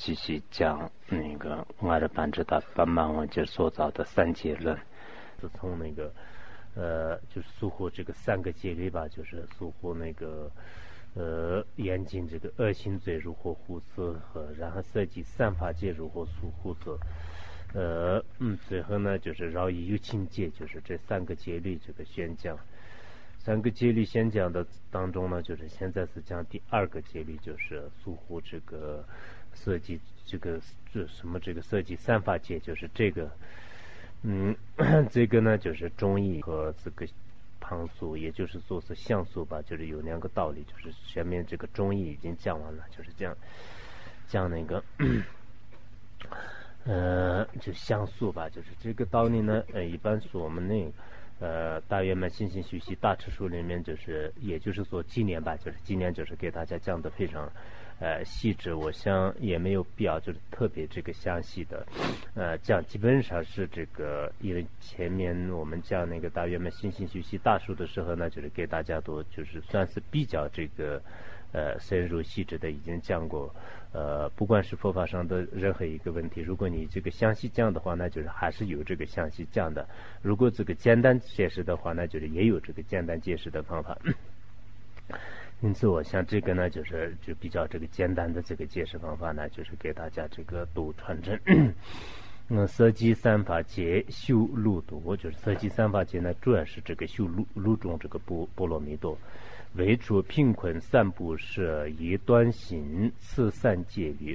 继续讲那个阿尔班智达巴曼文就所造的三界论，是从那个就是似乎这个三个戒律吧，就是似乎那个严禁这个恶行罪如何护持和然后涉及三法界如何护持，最后呢就是饶益有情戒，就是这三个戒律这个宣讲。三个戒律宣讲的当中呢，就是现在是讲第二个戒律，就是似乎这个涉及这什么这个涉及三法界，就是这个这个呢就是中医和这个旁素，也就是说是相素吧，就是有两个道理，就是前面这个中医已经讲完了，就是这样讲那个就相素吧，就是这个道理呢，一般说我们那个大圆满心性学习大持书里面，就是也就是说今年吧，就是今年就是给大家讲的非常细致，我想也没有必要就是特别这个详细的讲，基本上是这个，因为前面我们讲那个大圆满心性学习大书的时候呢，就是给大家都就是算是比较这个深入细致的已经讲过，不管是佛法上的任何一个问题，如果你这个详细讲的话，那就是还是有这个详细讲的；如果这个简单解释的话，那就是也有这个简单解释的方法。因此，我想这个呢，就比较这个简单的这个解释方法呢，就是给大家这个都传承。色即三法界修路多，就是色即三法界呢，主要是这个修路中这个波罗蜜多。为除贫困三不舍以端行此三戒律，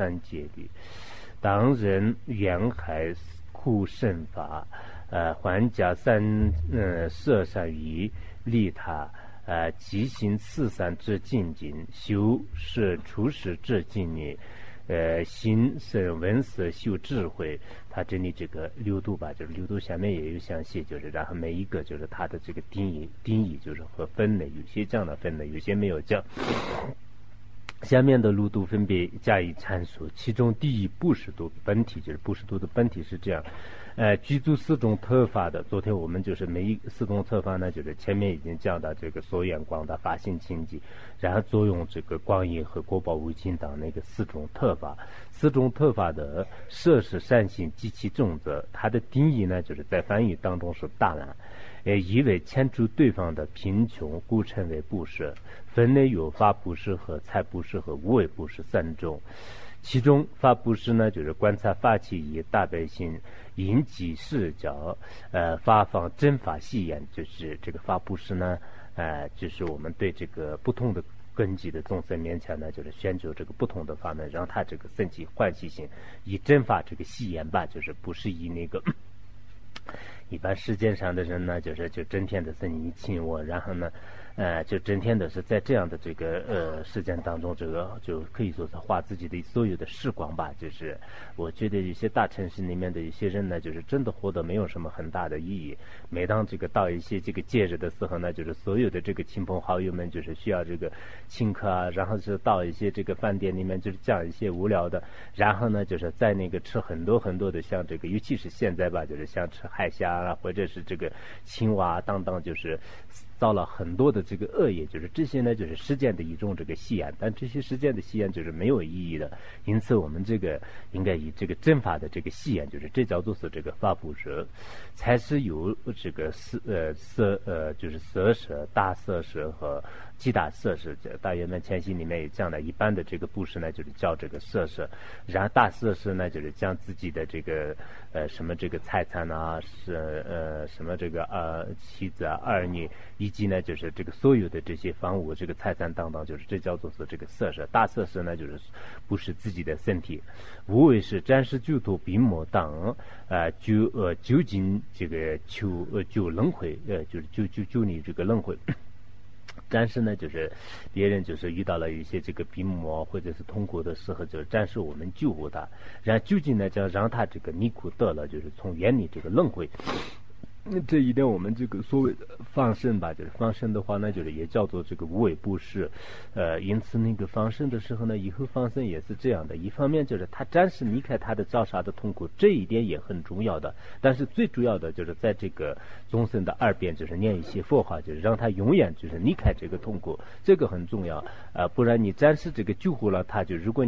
当人缘害苦甚法，还加三舍善于利他，即行此三之精进，修是出世之精力，心生闻思修智慧。它这里这个六度吧，就是六度下面也有详细，就是然后每一个就是它的这个定义就是和分类，有些讲了分类，有些没有讲。下面的六度分别加以阐述，其中第一不识度本体，就是不识度的本体是这样。具足四种特法的，昨天我们就是每一四种特法呢，就是前面已经讲到这个所缘光的法性清净，然后作用这个光影和果报无尽等那个四种特法。四种特法的摄是善行及其重则，它的定义呢，就是在梵语当中是大难，以为牵住对方的贫穷，故称为布施。分类有法布施和财布施和无为布施三种。其中法布施呢，就是观察法器以大悲心，引己视角，发放真法细眼，就是这个法布施呢，就是我们对这个不同的根基的众生面前呢，就是选择这个不同的法门，让他这个升起欢喜心，以真法这个细眼吧，就是不是以那个一般世界上的人呢，就整天的是你亲我，然后呢就整天的是在这样的这个时间当中，这个就可以说是花自己的所有的时光吧。就是我觉得有些大城市里面的一些人呢，就是真的活得没有什么很大的意义。每当这个到一些这个节日的时候呢，就是所有的这个亲朋好友们就是需要这个请客啊，然后是到一些这个饭店里面就是讲一些无聊的，然后呢就是在那个吃很多很多的像这个，尤其是现在吧，就是像吃海虾啊，或者是这个青蛙等等，就是造了很多的这个恶业，就是这些呢就是实践的一种这个戏言，但这些实践的戏言就是没有意义的。因此我们这个应该以这个正法的这个戏言，就是这叫做是这个法布施，才是有这个就是色舍、大色舍和极大色舍。大圆满前心里面也讲了，一般的这个布施呢就是叫这个色舍，然后大色舍呢就是将自己的这个什么这个财产啊，是什么这个妻子啊、儿女，以及呢就是这个所有的这些房屋、这个财产等等，就是这叫做是这个色舍。大色舍呢就是不是自己的身体。无为是暂时救度病魔等究竟这个救轮回，就是救你这个轮回。但是呢就是别人就是遇到了一些这个病魔或者是痛苦的时候，就是暂时我们救护他，然后究竟呢就让他这个离苦得了，就是从远离这个轮回。这一点我们这个所谓的放生吧，就是放生的话呢，就是也叫做这个无为布施。因此那个放生的时候呢，以后放生也是这样的，一方面就是他暂时离开他的遭杀的痛苦，这一点也很重要的，但是最主要的就是在这个众生的耳边就是念一些佛话，就是让他永远就是离开这个痛苦，这个很重要。不然你暂时这个救活了他，就如果你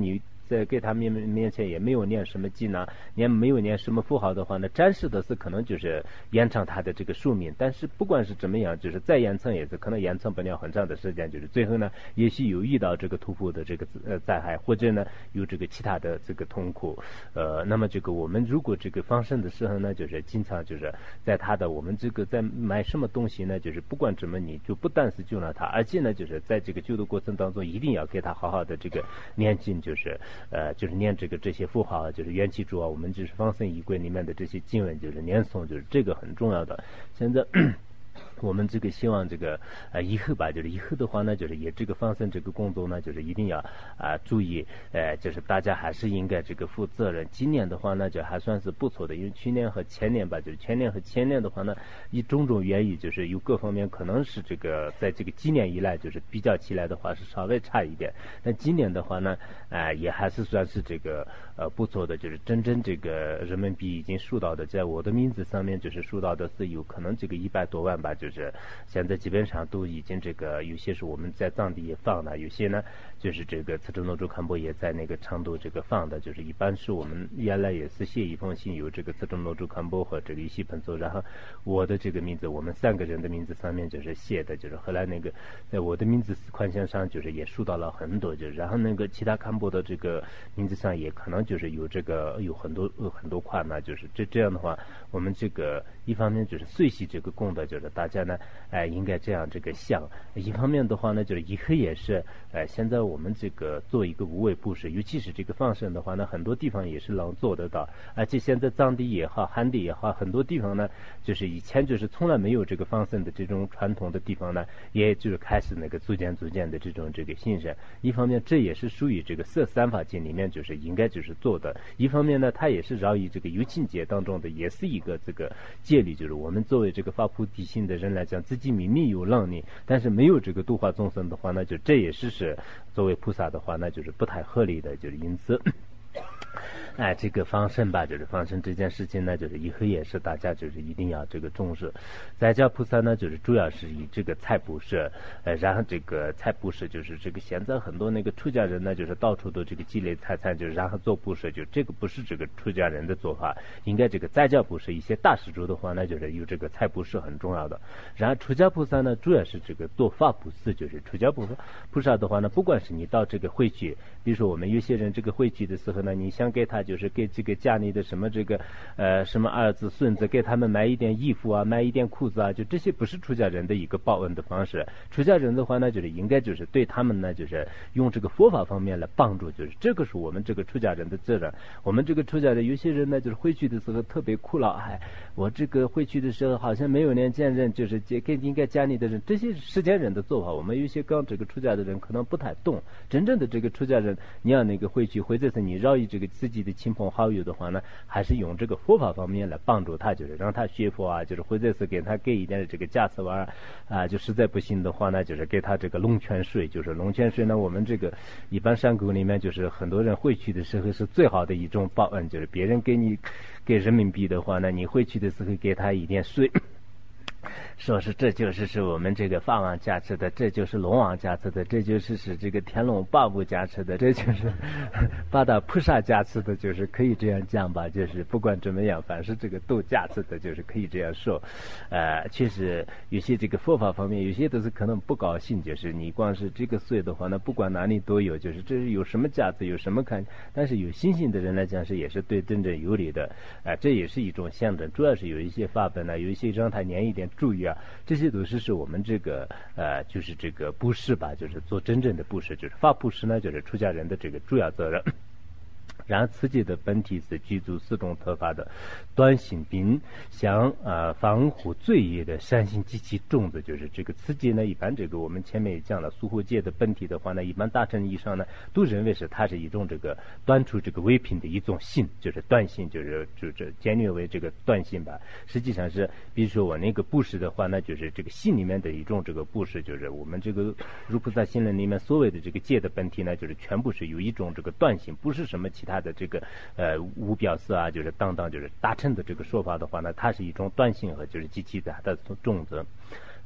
在给他面前也没有念什么经呢，也没有念什么符号的话呢，展示的是可能就是延长他的这个寿命，但是不管是怎么样，就是再延长也是可能延长不了很长的时间，就是最后呢，也许有遇到这个突破的这个灾害，或者呢有这个其他的这个痛苦，那么这个我们如果这个放生的时候呢，就是经常就是在他的我们这个在买什么东西呢，就是不管怎么你就不但是救了他，而且呢就是在这个救的过程当中一定要给他好好的这个念经，就是念这些符号，就是缘起主啊，我们就是放生仪轨里面的这些经文就是念诵，就是这个很重要的。现在我们这个希望这个以后吧，就是以后的话呢，就是也这个放生这个工作呢，就是一定要注意，就是大家还是应该这个负责任。今年的话呢，就还算是不错的，因为去年和前年吧，就是前年和前年的话呢，以种种原因，就是有各方面可能是这个在这个今年以来，就是比较起来的话是稍微差一点。但今年的话呢，也还是算是这个不错的，就是真正这个人民币已经收到的，在我的名字上面就是收到的是有可能这个100多万吧，就是现在基本上都已经这个有些是我们在当地也放的，有些呢就是这个慈州罗州堪波也在那个成都这个放的，就是一般是我们原来也是写一封信，有这个慈州罗州堪波和这个一西朋州，然后我的这个名字，我们3个人的名字上面就是写的，就是后来那个在我的名字款项上就是也收到了很多，就是然后那个其他堪波的这个名字上也可能就是有这个有很多款呢，就是这样的话，我们这个一方面就是随喜这个功德，就是大家呢应该这样这个想，一方面的话呢就是以后也是现在我们这个做一个无畏布施，尤其是这个放生的话呢，很多地方也是能做得到，而且现在藏地也好汉地也好，很多地方呢就是以前就是从来没有这个放生的这种传统的地方呢，也就是开始那个逐渐的这种这个兴盛。一方面这也是属于这个摄三法界里面就是应该就是做的，一方面呢它也是饶于这个有情界当中的也是一个这个戒律，就是我们作为这个发菩提心的人来讲，自己明明有能力，但是没有这个度化众生的话呢，就这也是作为菩萨的话那就是不太合理的，就是因此这个放生吧，就是放生这件事情呢，就是以后也是大家就是一定要这个重视。在家菩萨呢，就是主要是以这个财布施，然后这个财布施就是这个现在很多那个出家人呢，就是到处都这个积累财产，就是然后做布施，就这个不是这个出家人的做法，应该这个在家布施。一些大施主的话呢，就是有这个财布施很重要的。然后出家菩萨呢，主要是这个做法布施，就是出家菩萨的话呢，不管是你到这个会去，比如说我们有些人这个会去的时候呢，你想给他就是给这个家里的什么这个什么儿子孙子给他们买一点衣服啊，买一点裤子啊，就这些不是出家人的一个报恩的方式。出家人的话呢，就是应该就是对他们呢，就是用这个佛法方面来帮助，就是这个是我们这个出家人的责任。我们这个出家人有些人呢，就是回去的时候特别苦恼，我这个回去的时候好像没有人见人，就是应该家里的人，这些世间人的做法，我们有些刚这个出家的人可能不太懂。真正的这个出家人，你要那个回去，或者是你饶于这个自己的亲朋好友的话呢，还是用这个佛法方面来帮助他，就是让他学佛啊，就是或者是给他给一点这个加持丸就实在不行的话呢，就是给他这个龙泉水，就是龙泉水呢，我们这个一般山沟里面就是很多人回去的时候是最好的一种报恩，就是别人给人民币的话呢，你回去的时候给他一点水。说是这就是我们这个法王加持的，这就是龙王加持的，这就是这个天龙八部加持的，这就是八大菩萨加持的，就是可以这样讲吧，就是不管怎么样，凡是这个都加持的，就是可以这样说。确实有些这个佛法方面，有些都是可能不高兴，就是你光是这个税的话呢，不管哪里都有，就是这是有什么价值，有什么看，但是有信心的人来讲是也是对真正有利的，这也是一种象征。主要是有一些法本呢，有一些让他念一点注意啊，这些都是我们这个就是这个布施吧，就是做真正的布施，就是法布施呢，就是出家人的这个主要责任。然后自己的本体是具足四种特法的端行并向防护罪业的善行及其种子，就是这个自己呢，一般这个我们前面也讲了，苏护戒的本体的话呢，一般大乘以上呢都认为是它是一种这个断除这个唯品的一种性，就是断性，就是简略为这个断性吧。实际上是比如说我那个布施的话呢，就是这个性里面的一种这个布施，就是我们这个如菩萨心论里面所谓的这个戒的本体呢，就是全部是有一种这个断性，不是什么其他的这个无表示啊，就是当就是大乘的这个说法的话呢，它是一种断性和就是及其的它的种子。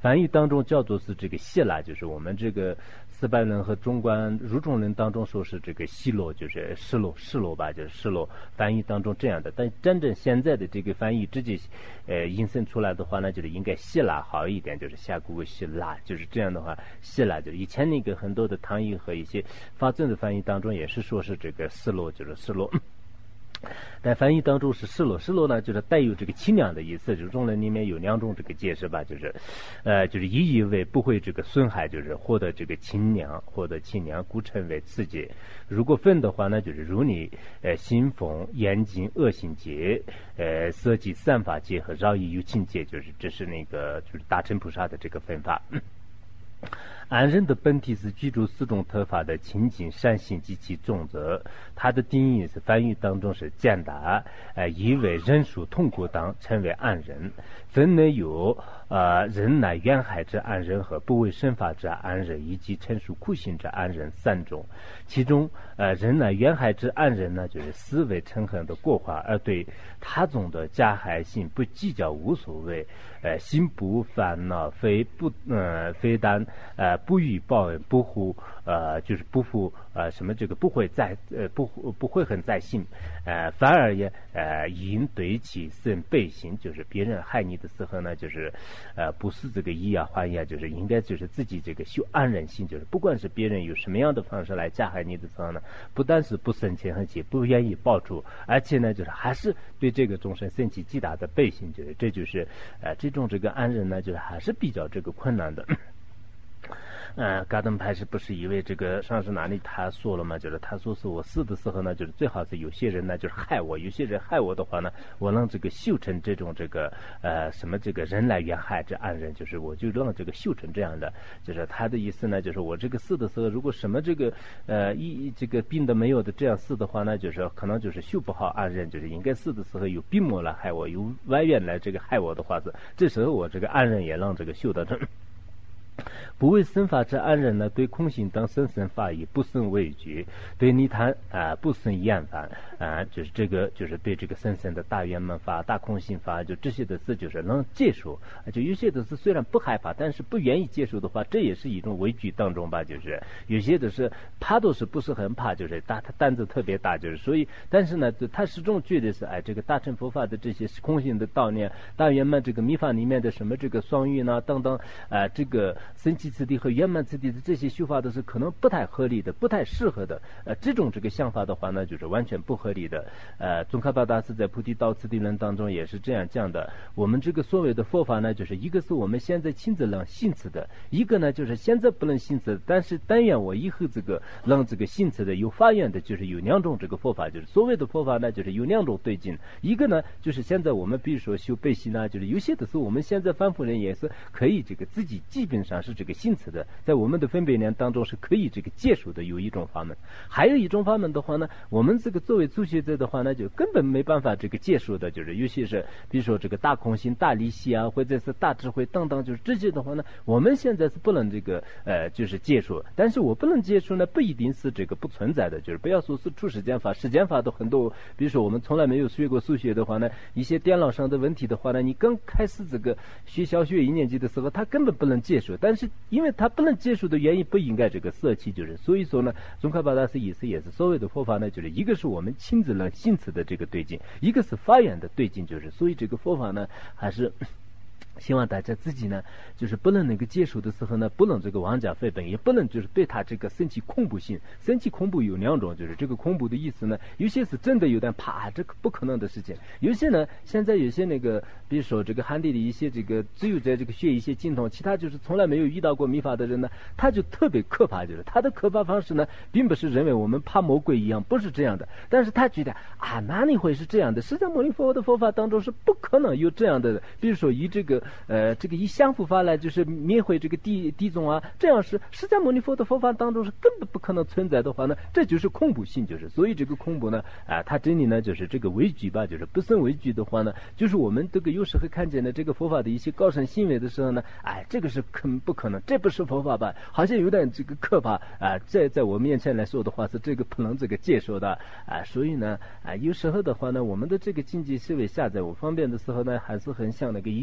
梵语当中叫做是这个希腊，就是我们这个四百人和中观如中人当中说是这个希罗，就是示罗吧，就是示罗。梵语当中这样的，但真正现在的这个翻译直接引申出来的话呢，就是应该希腊好一点，就是下古希腊，就是这样的话，希腊就以前那个很多的唐译和一些法正的翻译当中也是说是这个示罗，就是示罗。但翻译当中是示罗呢，就是带有这个清凉的意思。就是中文里面有两种这个解释吧，就是意义为不会这个损害，就是获得这个清凉，故称为此戒。如果分的话呢，就是如你信奉严禁恶行戒，色即三法戒和饶益有情戒，就是这是那个就是大乘菩萨的这个分法。安忍的本体是居住四种特法的清净善行及其重则，它的定义是梵语当中是简达，以为忍术痛苦当称为安忍，分内有忍耐怨害之安忍和不为身法之安忍，以及陈述苦行之安忍三种。其中忍耐怨害之安忍呢，就是思维嗔恨的过患，而对他种的加害心不计较无所谓，心不烦恼，非但不欲报恩，不护就是不负什么这个不会很在心，反而也应对其生背心，就是别人害你的时候呢，就是不是这个以牙还牙，就是应该就是自己这个修安忍心，就是不管是别人有什么样的方式来加害你的时候呢，不但是不生气恨气，不愿意报仇，而且呢就是还是对这个众生生起极大的背心，就是这就是这种这个安忍呢，就是还是比较这个困难的。嘎登派是不是以为这个上是哪里他说了嘛？就是他说是我死的时候呢，就是最好是有些人呢就是害我，有些人害我的话呢，我让这个修成这种这个什么这个人来怨害这安忍，就是我就让这个修成这样的，就是他的意思呢，就是我这个死的时候，如果什么这个这个病的没有的这样死的话呢，就是可能就是修不好安忍，就是应该死的时候有病魔来害我，有外缘来这个害我的话是，这时候我这个安忍也让这个修到这。不为身法之安忍呢，对空性当深深法义不生畏惧，对泥坛不生厌烦就是这个就是对这个深深的大圆满法、大空性法，就这些的事就是能接受，就有些的是虽然不害怕，但是不愿意接受的话，这也是一种畏惧当中吧，就是有些的是怕都是不是很怕，就是他胆子特别大，就是所以但是呢，他始终觉得是这个大乘佛法的这些空性的道念、大圆满这个密法里面的什么这个双运呢等等这个升起次第和圆满次第的这些修法都是可能不太合理的、不太适合的。这种这个想法的话呢，就是完全不合理的。宗喀巴大师在《菩提道次第论》当中也是这样讲的。我们这个所谓的佛法呢，就是一个是我们现在亲自能信持的，一个呢就是现在不能信持，但是但愿我以后这个让这个信持的有发愿的，就是有两种这个佛法，就是所谓的佛法呢，就是有两种对境。一个呢就是现在我们比如说修背心呢，就是有些的时候我们现在凡夫人也是可以这个自己基本上是这个信持的，在我们的分别念当中是可以这个接受的，有一种法门。还有一种法门的话呢，我们这个作为初学者的话呢，就根本没办法这个接受的，就是尤其是比如说这个大空性、大离析啊，或者是大智慧等等，就是这些的话呢，我们现在是不能这个就是接受。但是我不能接受呢，不一定是这个不存在的，就是不要说是出世间法，世间法都很多。比如说我们从来没有学过数学的话呢，一些电脑上的问题的话呢，你刚开始这个学小学1年级的时候，他根本不能接受，但是因为他不能接受的原因，不应该这个舍弃，就是所以说呢，宗喀巴大师意思也是所谓的佛法呢，就是一个是我们亲自能信持的这个对境，一个是发愿的对境，就是所以这个佛法呢，还是希望大家自己呢，就是不能那个接受的时候呢，不能这个妄加非本，也不能就是对他这个升起恐怖性。升起恐怖有两种，就是这个恐怖的意思呢，有些是真的有点怕，这个不可能的事情；有些呢，现在有些那个，比如说这个汉地的一些这个只有在这个学一些精通，其他就是从来没有遇到过密法的人呢，他就特别可怕，就是他的可怕方式呢，并不是认为我们怕魔鬼一样，不是这样的，但是他觉得哪里会是这样的？释迦牟尼佛的佛法当中是不可能有这样的，比如说以这个以相符法来就是灭毁这个地种啊，这样是释迦牟尼佛的佛法当中是根本不可能存在的话呢，这就是恐怖性，就是所以这个恐怖呢它真理呢就是这个畏惧吧，就是不生畏惧的话呢，就是我们这个有时候看见的这个佛法的一些高深行为的时候呢，这个是不可能，这不是佛法吧，好像有点这个可怕在我面前来说的话是这个不能这个接受的所以呢有时候的话呢，我们的这个经济思维下载我方便的时候呢，还是很像那个印度这个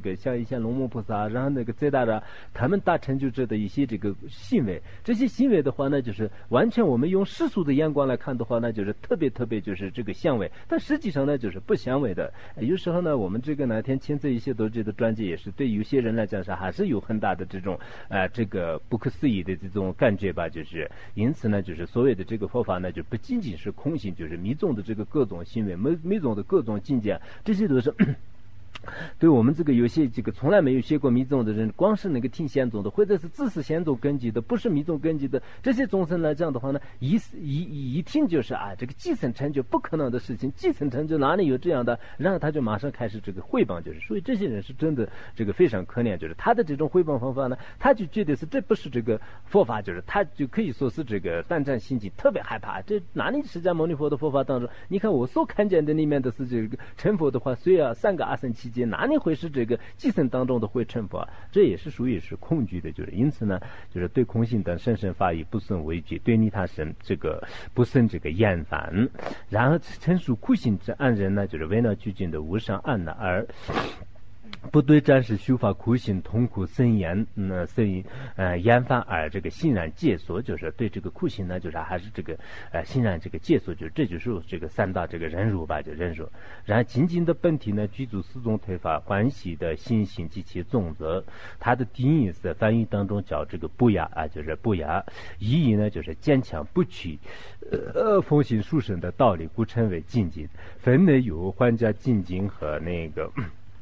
个像一些龙母菩萨，然后那个再大的他们大成就者的一些这个行为，这些行为的话呢，就是完全我们用世俗的眼光来看的话呢，就是特别就是这个相违，但实际上呢就是不相违的。有时候呢，我们这个哪天亲自一些读者的专辑也是对有些人来讲是还是有很大的这种这个不可思议的这种感觉吧，就是因此呢，就是所谓的这个佛法呢，就不仅仅是空性，就是密宗的这个各种行为，密宗的各种境界，这些都是对我们这个有些这个从来没有学过密宗的人，光是那个听显宗的，或者是自是显宗根基的，不是密宗根基的这些众生来讲的话呢，一听就是这个继承成就不可能的事情，继承成就哪里有这样的，然后他就马上开始这个诽谤，就是所以这些人是真的这个非常可怜，就是他的这种诽谤方法呢，他就觉得是这不是这个佛法，就是他就可以说是这个胆战心惊，特别害怕。这哪里释迦牟尼佛的佛法当中，你看我所看见的里面的是这个成佛的话，虽然3个阿僧祇劫，哪里会是这个寄生当中的会成佛？这也是属于是恐惧的，就是因此呢，就是对空性等甚深法义不胜畏惧，对利他生这个不胜这个厌烦。然后陈述苦行之安人呢，就是为了具尽的无上安乐而不对暂时修法苦行痛苦森严厌烦而这个欣然戒所，就是对这个苦行呢，就是还是这个欣然这个戒所，就是这就是这个三大这个忍辱吧，就忍辱。然后精进的本体呢，具足四种推法欢喜的心性及其总则，它的定义是翻译当中叫这个不雅就是不雅，意义呢就是坚强不屈奉行殊胜的道理，故称为精进。分类有还家精进和那个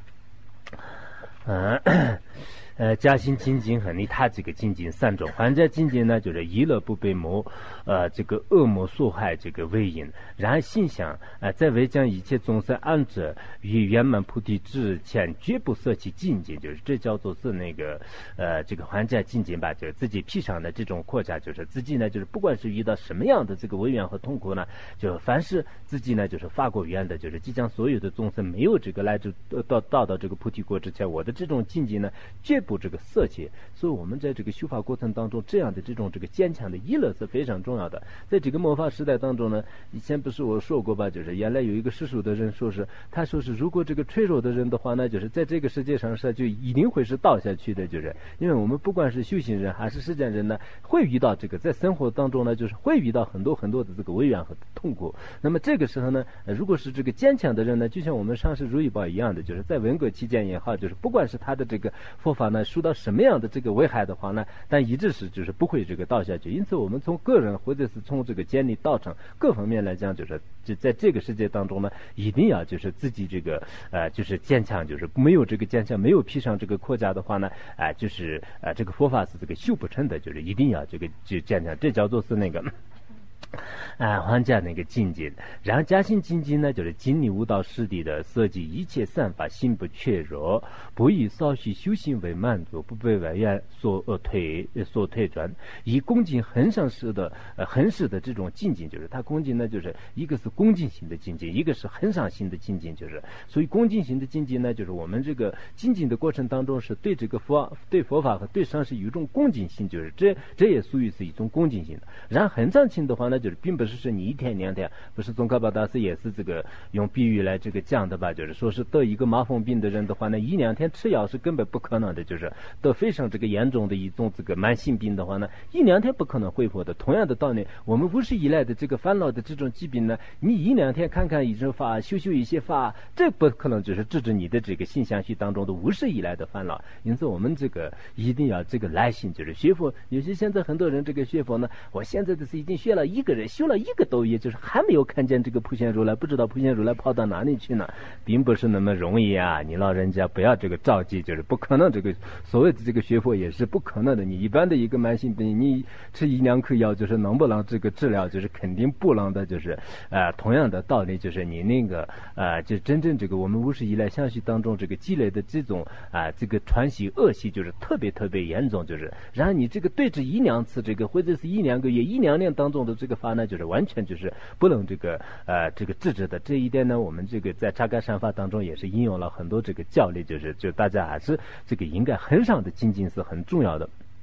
加行精进和利他这个精进3种。还家精进呢，就是一乐不被这个恶魔所害这个为因，然后心想在为将一切众生安置于圆满菩提之前，绝不舍弃精进，就是这叫做是那个这个还家精进吧，就是自己披上的这种扩加，就是自己呢，就是不管是遇到什么样的这个危缘和痛苦呢，就凡是自己呢，就是发过愿的，就是即将所有的众生没有这个来到这个菩提国之前，我的这种精进呢，绝不这个舍弃。所以我们在这个修法过程当中，这样的这种这个坚强的意乐是非常重要的。在这个末法时代当中呢，以前不是我说过吧，就是原来有一个世俗的人他说是如果这个脆弱的人的话呢，就是在这个世界上就一定会是倒下去的，就是因为我们不管是修行人还是世间人呢，会遇到这个在生活当中呢，就是会遇到很多的这个危缘和痛苦。那么这个时候呢，如果是这个坚强的人呢，就像我们上师如意宝一样的，就是在文革期间也好，就是不管是他的这个佛法呢受到什么样的这个危害的话呢，但一直是就是不会这个倒下去。因此我们从个人或者是从这个建立道场各方面来讲，就是就在这个世界当中呢，一定要就是自己这个就是坚强，就是没有这个坚强，没有披上这个扩加的话呢，就是这个佛法是这个修不成的，就是一定要这个就坚强，这叫做是那个还家那个精进。然后加行精进呢，就是经历悟道实地的设计一切善法，心不怯弱，不以稍许修行为满足，不被外缘所推转，以恭敬恒上师的恒实的这种精进，就是他恭敬呢，就是一个是恭敬型的精进，一个是恒上型的精进，就是所以恭敬型的精进呢，就是我们这个精进的过程当中是对这个对佛法和对上师有一种恭敬心，就是这也属于是一种恭敬心的。然后恒上型的话呢，就是并不是你1天2天，不是宗喀巴大师也是这个用比喻来这个讲的吧，就是说是得一个麻风病的人的话呢，1、2天吃药是根本不可能的，就是得非常这个严重的一种这个慢性病的话呢，1、2天不可能恢复的。同样的道理，我们无始以来的这个烦恼的这种疾病呢，你1、2天看看一种法，修一些法，这不可能就是治你的这个心相续当中的无始以来的烦恼。因此我们这个一定要这个耐心，就是学佛。有些现在很多人这个学佛呢，我现在的是已经学了1个人，修了1个多月，就是还没有看见这个普贤如来，不知道普贤如来跑到哪里去呢，并不是那么容易啊！你老人家不要这个着急，就是不可能，这个所谓的这个学佛也是不可能的。你一般的一个慢性病，你吃1、2颗药，就是能不能这个治疗，就是肯定不能的，就是同样的道理，就是你那个就真正这个我们无始以来相续当中这个积累的这种这个传习恶习，就是特别严重，就是然后你这个对治1、2次这个或者是1、2个月、1、2年当中的这个法呢，就是完全就是不能这个制止的。这一点呢，我们这个在扎伽善法当中也是应用了很多这个教例，就大家还是这个应该恒上的精进是很重要的。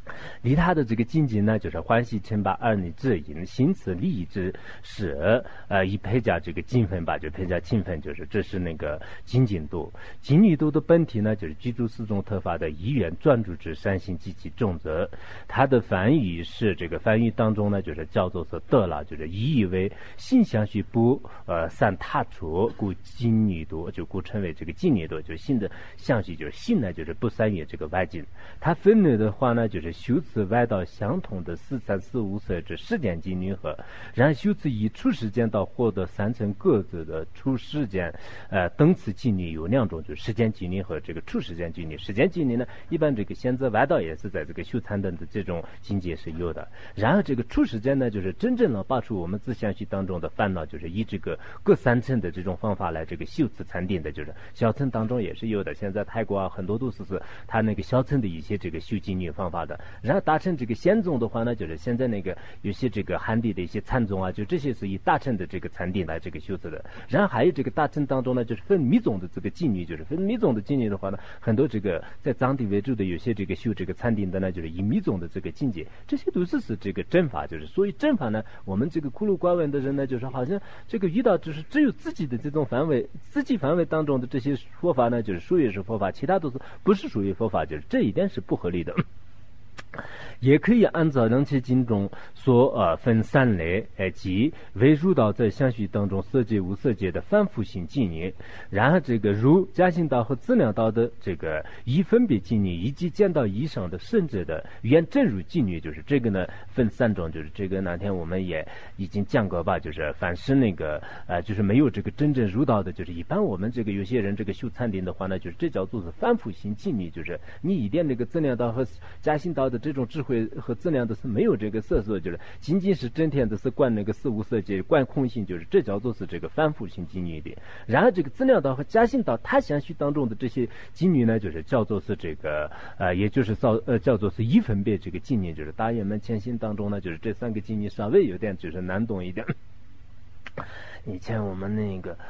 利他的这个境界呢，就是欢喜称霸儿女之淫，心慈利益之事，以配加这个精分吧，就配加精分，就是这是那个精进度。精进度的本体呢，就是居住四种特法的意愿专注之善行及其重则。它的翻译是这个翻译当中呢，就是叫做是得了，就是意义为心相续不散踏出，故精进度就故称为这个精进度，就是心的相续，就是心呢就是不散于这个外境。它分类的话呢，就是修辞外道相同的四三四五色之时间精女和，然后修辞以初时间到获得三层各自的初时间等次精女有两种，就是时间精女和这个初时间精女。时间精女呢，一般这个现在外道也是在这个修禅等的这种境界是有的。然后这个初时间呢，就是真正能拔除我们自相续当中的烦恼，就是以这个各三层的这种方法来这个修持禅定的，就是小乘当中也是有的。现在泰国啊，很多都是他那个小乘的一些这个修精女方法的。然后达成这个仙宗的话呢，就是现在那个有些这个汉地的一些禅宗啊，就这些是以大乘的这个禅定来这个修持的。然后还有这个大乘当中呢，就是分密宗的这个精女，就是分密宗的精女的话呢，很多这个在藏地为主的有些这个修这个禅定的呢，就是以密宗的这个境界，这些都是这个正法，就是所以正法呢，我们这个孤陋寡闻的人呢，就是好像这个遇到就是只有自己的这种范围，自己范围当中的这些佛法呢，就是属于是佛法，其他都是不是属于佛法，就是这一点是不合理的。也可以按照楞伽经中所分三类，即为入道在相续当中色界无色界的反复性境界，然后这个如加行道和资粮道的这个一分别境界，以及见到以上的甚至的原正入境界，就是这个呢分三种，就是这个那天我们也已经讲过吧，就是凡是那个就是没有这个真正入道的，就是一般我们这个有些人这个修禅定的话呢，就是这叫做是反复性境界，就是你一点那个资粮道和加行道的这种智慧和质量都是没有这个色素，就是仅仅是整天都是观那个四无色界，观空性，就是这叫做是这个反复性境界的。然后这个质量道和加行道它相续当中的这些境界呢，就是叫做是这个也就是叫做是一分别这个境界，就是大圆满前行当中呢，就是这三个境界稍微有点就是难懂一点。以前我们那个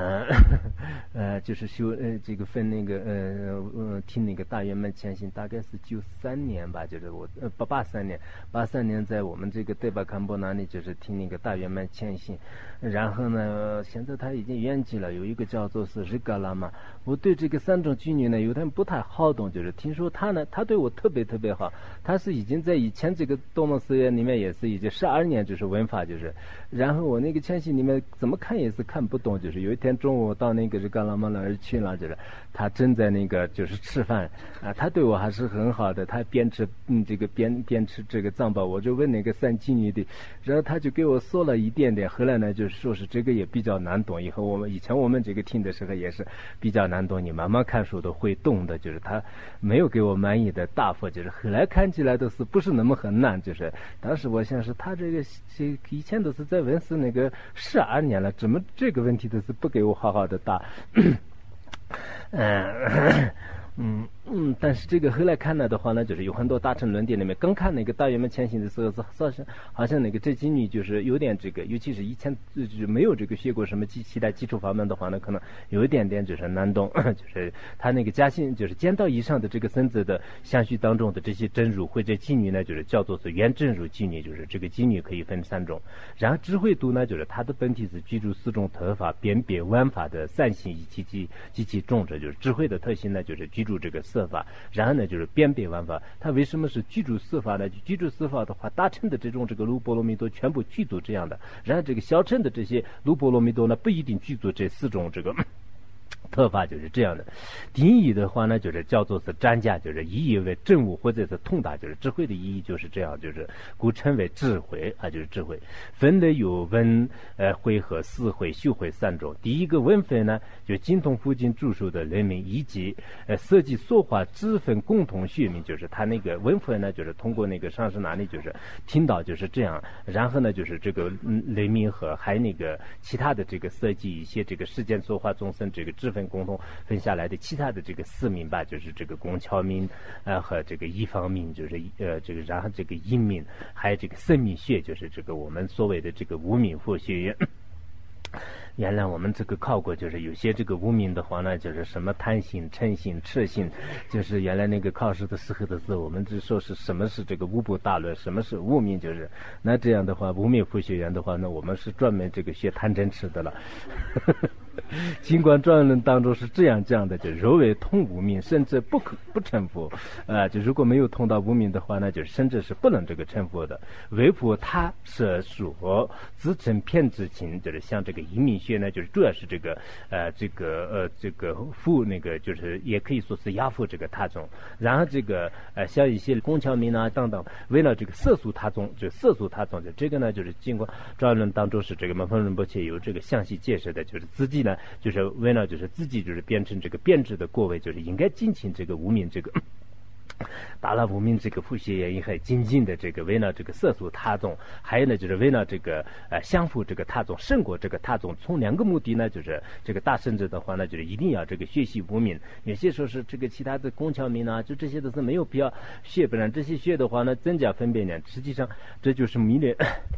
就是修这个分那个听那个大圆满前行，大概是93年吧，就是我83年在我们这个对巴堪波那里就是听那个大圆满前行，然后呢现在他已经圆寂了，有一个叫做是日嘎拉嘛，我对这个三种居女呢有点不太好懂，就是听说他呢他对我特别特别好，他是已经在以前这个多摩寺院里面也是已经12年就是文法，就是然后我那个前行里面怎么看也是看不懂，就是有一天中午到那个日嘎拉嘛那儿去了，就是他正在那个就是吃饭啊，他对我还是很好的，他边吃这个边吃这个藏宝，我就问那个三妓女的，然后他就给我说了一点点，后来呢就是说是这个也比较难懂，以前我们这个听的时候也是比较难懂，你慢慢看书都会懂的，就是他没有给我满意的答复，就是后来看起来都是不是那么很难，就是当时我想是他这个以前都是在文思那个12年了，怎么这个问题都是不给我好好的答。但是这个后来看了的话呢，就是有很多大乘论点里面，刚看那个大圆满前行的时候，好像那个这几女就是有点这个，尤其是以前就是没有这个学过什么其他基础法门的话呢，可能有一点点就是难懂，就是他那个加行就是见到以上的这个僧子的相续当中的这些真如或者妓女呢，就是叫做是原真如妓女，就是这个妓女可以分3种。然后智慧度呢，就是它的本体是居住4种特法辨别万法的善行及其种者，就是智慧的特性呢，就是居住这个色法，然后呢就是辨别万法。它为什么是居住色法呢？居住色法的话，大乘的这种这个卢波罗蜜多全部具足这样的，然后这个小乘的这些卢波罗蜜多呢不一定具足这4种这个特法，就是这样的。定义的话呢，就是叫做是占家，就是意义为正悟或者是通达，就是智慧的意义就是这样，就是故称为智慧啊，就是智慧。分类有文慧和思慧、修慧3种。第一个文分呢，就精通附近著述的人名，以及设计说话知分共同学名，就是他那个文分呢，就是通过那个上师那里就是听到就是这样，然后呢就是这个人名和还那个其他的这个设计一些这个世间说话众生这个知分共同分下来的其他的这个4名吧，就是这个工巧名和这个一方名，就是这个然后这个阴名，还有这个生命学，就是这个我们所谓的这个无名佛学院。 原来我们这个考过，就是有些这个无名的话呢，就是什么贪心、嗔心、痴心，就是原来那个考试的时候，我们就说是什么是这个无部大论，什么是无名，就是那这样的话，无名佛学院的话呢，我们是专门这个学贪嗔痴的了。尽管专论当中是这样讲的，就若为通无名，甚至不成佛，就如果没有通到无名的话呢，就甚至是不能这个成佛的。为佛他是说自称偏执情，就是像这个移民学呢，就是主要是这个佛那个就是也可以说是压服这个他宗，然后这个像一些工巧民啊等等，为了这个色素他宗，就色素他宗，就这个呢就是尽管专论当中是这个门峰仁波切有这个详细解释的，就是自己呢就是为了就是自己就是变成这个变质的过位，就是应该进行这个无名这个达了无名这个佛学院也很精进的这个为了这个色素他宗，还有呢就是为了这个相互这个他宗胜过这个他宗，从两个目的呢，就是这个大圣者的话呢，就是一定要这个学习无名，有些说是这个其他的工巧民啊，就这些都是没有必要学，不然这些学的话呢增加分辨量，实际上这就是迷恋。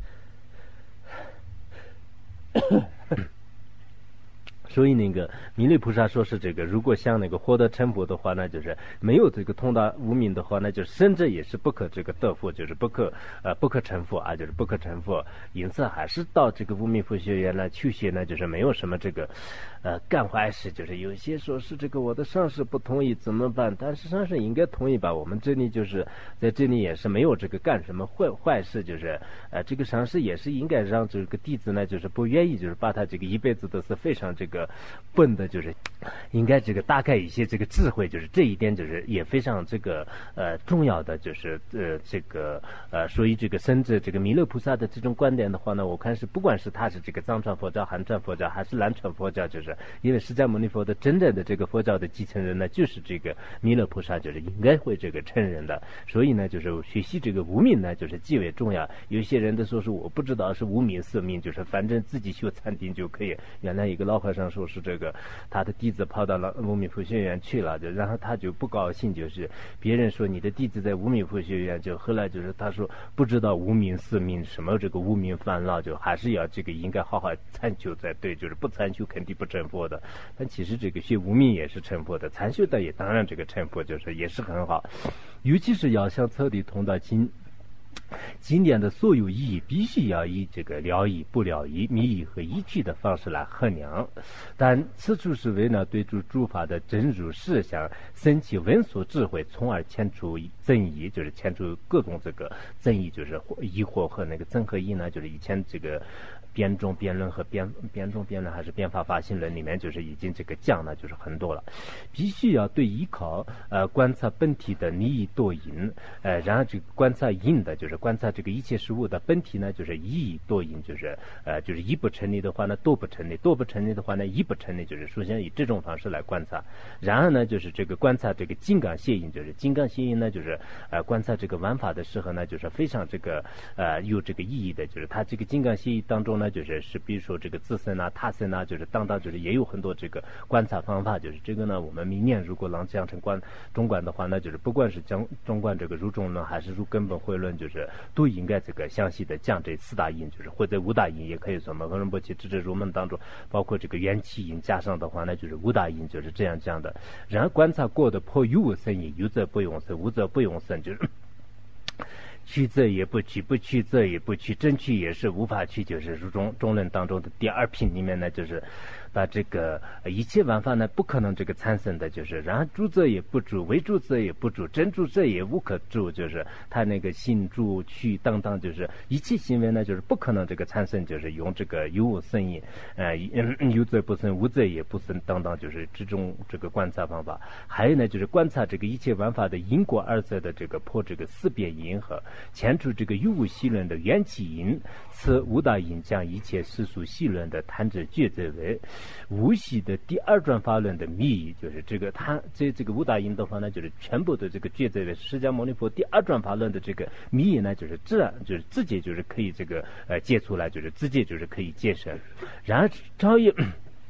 所以那个弥勒菩萨说是这个，如果像那个获得成佛的话呢，就是没有这个通达无名的话呢，就是甚至也是不可这个得佛，就是不可成佛啊，就是不可成佛。因此还是到这个无名佛学院来求学呢，就是没有什么这个干坏事，就是有些说是这个我的上师不同意怎么办？但是上师应该同意吧？我们这里就是在这里也是没有这个干什么坏事，就是这个上师也是应该让这个弟子呢，就是不愿意，就是把他这个一辈子都是非常这个笨的，就是应该这个大概一些这个智慧，就是这一点就是也非常这个重要的，就是这个所以这个甚至这个弥勒菩萨的这种观点的话呢，我看是不管是他是这个藏传佛教、汉传佛教还是南传佛教，就是因为释迦牟尼佛的真正的这个佛教的继承人呢，就是这个弥勒菩萨，就是应该会这个承认的。所以呢，就是学习这个无名呢，就是极为重要。有些人都说是我不知道是无名色名，就是反正自己修禅定就可以。原来一个老和尚说是这个他的弟子跑到了无名佛学院去了，就然后他就不高兴，就是别人说你的弟子在无名佛学院，就后来就是他说不知道无名色名什么这个无名烦恼，就还是要这个应该好好参修才对，就是不参修肯定不成佛的。但其实这个学无名也是成佛的，参修的也当然这个成佛就是也是很好，尤其是要想彻底通到经典的所有意义，必须要以这个了义、不了义、迷义和依据的方式来衡量。但此处是为了对诸法的真如实相生起闻所智慧，从而牵出增益，就是牵出各种这个增益，就是疑惑和那个增和益呢，就是以前这个辩中辩论和辩中辩论还是辩法法性论里面，就是已经这个讲了就是很多了。必须要对依靠观察本体的利益多因，然后这个观察因的，就是观察这个一切事物的本体呢，就是一多因，就是一不成立的话呢，多不成立；多不成立的话呢，一不成立，就是首先以这种方式来观察。然后呢，就是这个观察这个金刚谢因，就是金刚谢因呢，就是观察这个玩法的时候呢，就是非常这个有这个意义的，就是它这个金刚谢因当中呢，就是比如说这个自身啊、他身啊，就是当就是也有很多这个观察方法，就是这个呢，我们明年如果能讲成中观的话呢，就是不管是讲中观这个入中论还是入根本慧论，就是都应该这个详细的讲这四大因，就是或者五大因也可以说嘛。文人波切智入门当中，包括这个缘起因加上的话呢，就是五大因，就是这样讲的。然后观察过的破有无生因，有则不用生，无则不用生，就是去则也不去，不去则也不去，真去也是无法去，就是入中论当中的第二品里面呢，就是把这个一切万法呢不可能这个产生的，就是然后住则也不住，为住则也不住，真住则也无可住，就是他那个心住去等等，就是一切行为呢就是不可能这个产生，就是用这个有无生因，有则不生，无则也不生等等，就是这种这个观察方法。还有呢就是观察这个一切万法的因果二则的这个破这个四变因和牵出这个有无细论的缘起因，此五大因将一切世俗细论的谈之抉择为无系的第二转法论的密意，就是这个他这个五大因的话呢，就是全部的这个抉择为释迦牟尼佛第二转法论的这个密意呢，就是自然就是直接就是可以这个解出来，就是直接就是可以解释。然而超越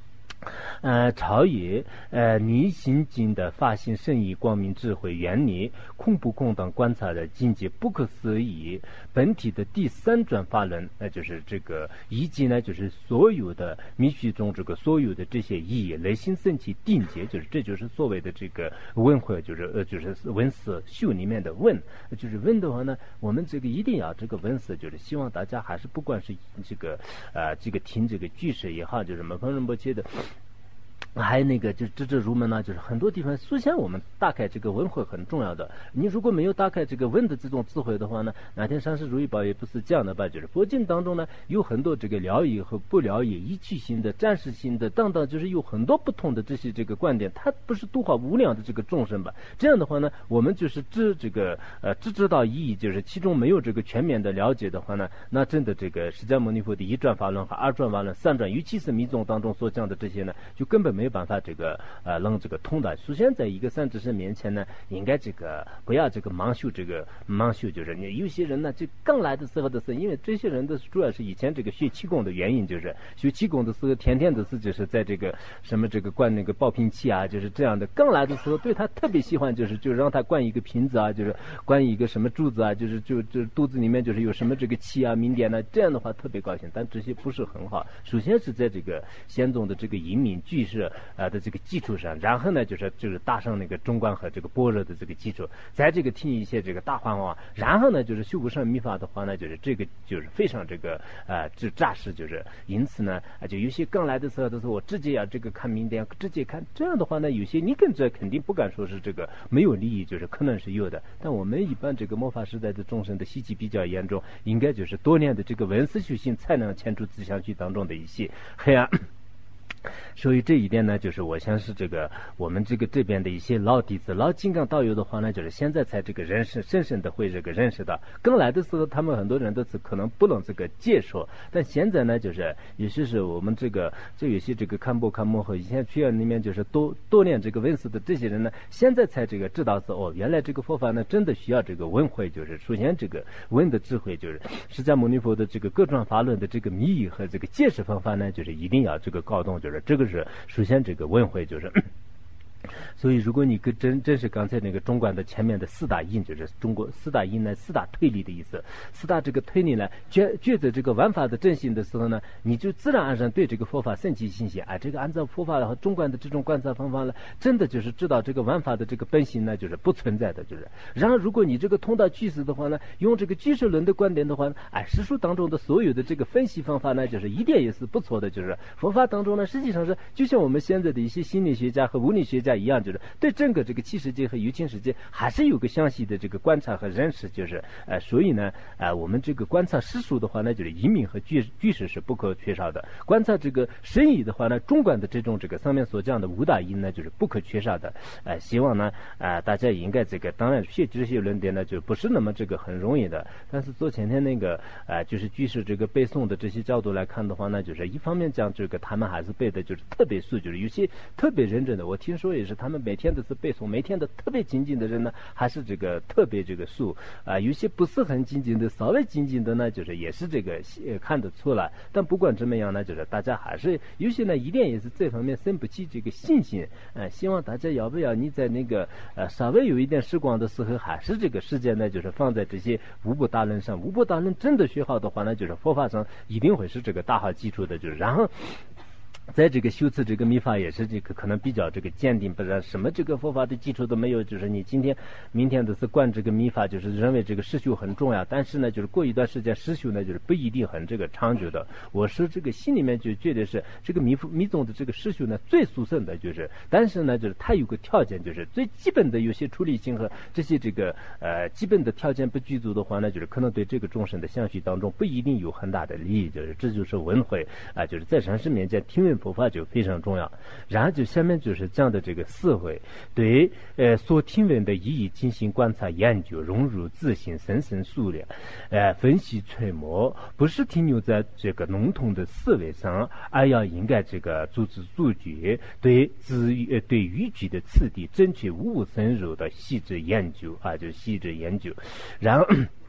朝野你心经的发心圣意光明智慧原理空不空等观察的境界不可思议本体的第三转法轮，那就是这个以及呢就是所有的密续中这个所有的这些意义内心升起定结，就是这就是所谓的这个问会，就是文思修里面的问，就是问的话呢，我们这个一定要这个文思，就是希望大家还是不管是这个听这个句式也好，就是门风仁波切的。还有那个就是知入门呢，就是很多地方首先我们打开这个文会很重要的，你如果没有打开这个文的这种智慧的话呢，哪天上师如意宝也不是这样的吧，就是佛经当中呢有很多这个疗愈和不疗愈一趣性的暂时性的等等，就是有很多不同的这个观点，它不是度化无量的这个众生吧，这样的话呢我们就是只知道意义，就是其中没有这个全面的了解的话呢，那真的这个释迦牟尼佛的一转法轮和二转法轮三转尤其是密宗当中所讲的这些呢就根本没有办法这个能这个通达。首先在一个三智身面前呢，应该这个不要这个盲修，就是你有些人呢，这刚来的时候的是，因为这些人的主要是以前这个学气功的原因，就是学气功的时候天天都是就是在这个什么这个灌那个爆瓶器啊，就是这样的。刚来的时候对他特别喜欢，就让他灌一个瓶子啊，就是灌一个什么柱子啊，就肚子里面就是有什么这个气啊明点呢，这样的话特别高兴。但这些不是很好。首先是在这个先宗的这个隐敏句式的这个基础上，然后呢就是搭上那个中观和这个般若的这个基础，在这个听一些这个大幻化，然后呢就是修不上密法的话呢，就是这个就是非常这个这扎实，就是因此呢就有些刚来的时候都是我直接要这个看明点，直接看，这样的话呢有些你跟着肯定不敢说是这个没有利益，就是可能是有的，但我们一般这个末法时代的众生的习气比较严重，应该就是多年的这个文思修行才能牵出自相续当中的一些黑暗。所以这一点呢，就是我想是这个我们这边的一些老弟子、老金刚道友的话呢，就是现在才这个深深的会这个认识到，刚来的时候他们很多人都是可能不能这个接受，但现在呢，就是也是我们这有些这个看幕后以前学院里面就是多练这个文思的这些人呢，现在才这个知道是原来这个佛法呢真的需要这个文慧，就是首先这个文的智慧，就是释迦牟尼佛的这个各转法论的这个密意和这个解释方法呢，就是一定要这个搞懂，就是这个是首先这个文慧就是。所以如果你真是刚才那个中观的前面的四大因，就是中国四大因呢，四大推理的意思，四大这个推理呢觉得这个玩法的真心的时候呢，你就自然而然对这个佛法升起信心，这个按照佛法和中观的这种观察方法呢，真的就是知道这个玩法的这个本性呢就是不存在的，就是然后如果你这个通到句式的话呢，用这个句式论的观点的话呢，史书当中的所有的这个分析方法呢，就是一点也是不错的，就是佛法当中呢实际上是就像我们现在的一些心理学家和物理学家一样，就是对整个这个气世界和有情世界还是有个详细的这个观察和认识，就是所以呢我们这个观察世俗的话呢，就是隐敏和句式是不可缺少的，观察这个深意的话呢，中观的这种这个上面所讲的五大因呢就是不可缺少的。希望呢大家应该这个当然学这些论点呢就不是那么这个很容易的，但是做前天那个就是句式这个背诵的这些角度来看的话呢，就是一方面讲这个他们还是背的就是特别熟，就是有些特别认真的，我听说也是他们每天都是背诵，每天的特别精进的人呢还是这个特别这个熟有些不是很精进的稍微精进的呢就是也是这个看得出来，但不管怎么样呢，就是大家还是有些呢一定也是这方面生不起这个信心希望大家要不要你在那个稍微有一点时光的时候，还是这个时间呢就是放在这些无部大论上，无部大论真的学好的话呢，就是佛法上一定会是这个大好基础的，就是然后在这个修持这个密法也是这个可能比较这个坚定，不然什么这个佛法的基础都没有，就是你今天明天都是灌这个密法，就是认为这个实修很重要，但是呢就是过一段时间实修呢就是不一定很这个长久的。我是这个心里面就觉得是这个密宗的这个实修呢最殊胜的，就是但是呢就是它有个条件，就是最基本的有些处理性和这些这个基本的条件不具足的话呢，就是可能对这个众生的相续当中不一定有很大的利益，就是这就是文慧就是在上师面前听闻佛法就非常重要。然后就下面就是这样的这个思维，对所听闻的意义进行观察研究，融入自性，深深熟练分析揣摩，不是停留在这个笼统的思维上，而要应该这个组织组觉，对语句的次第正确无误深入的细致研究就是细致研究。然后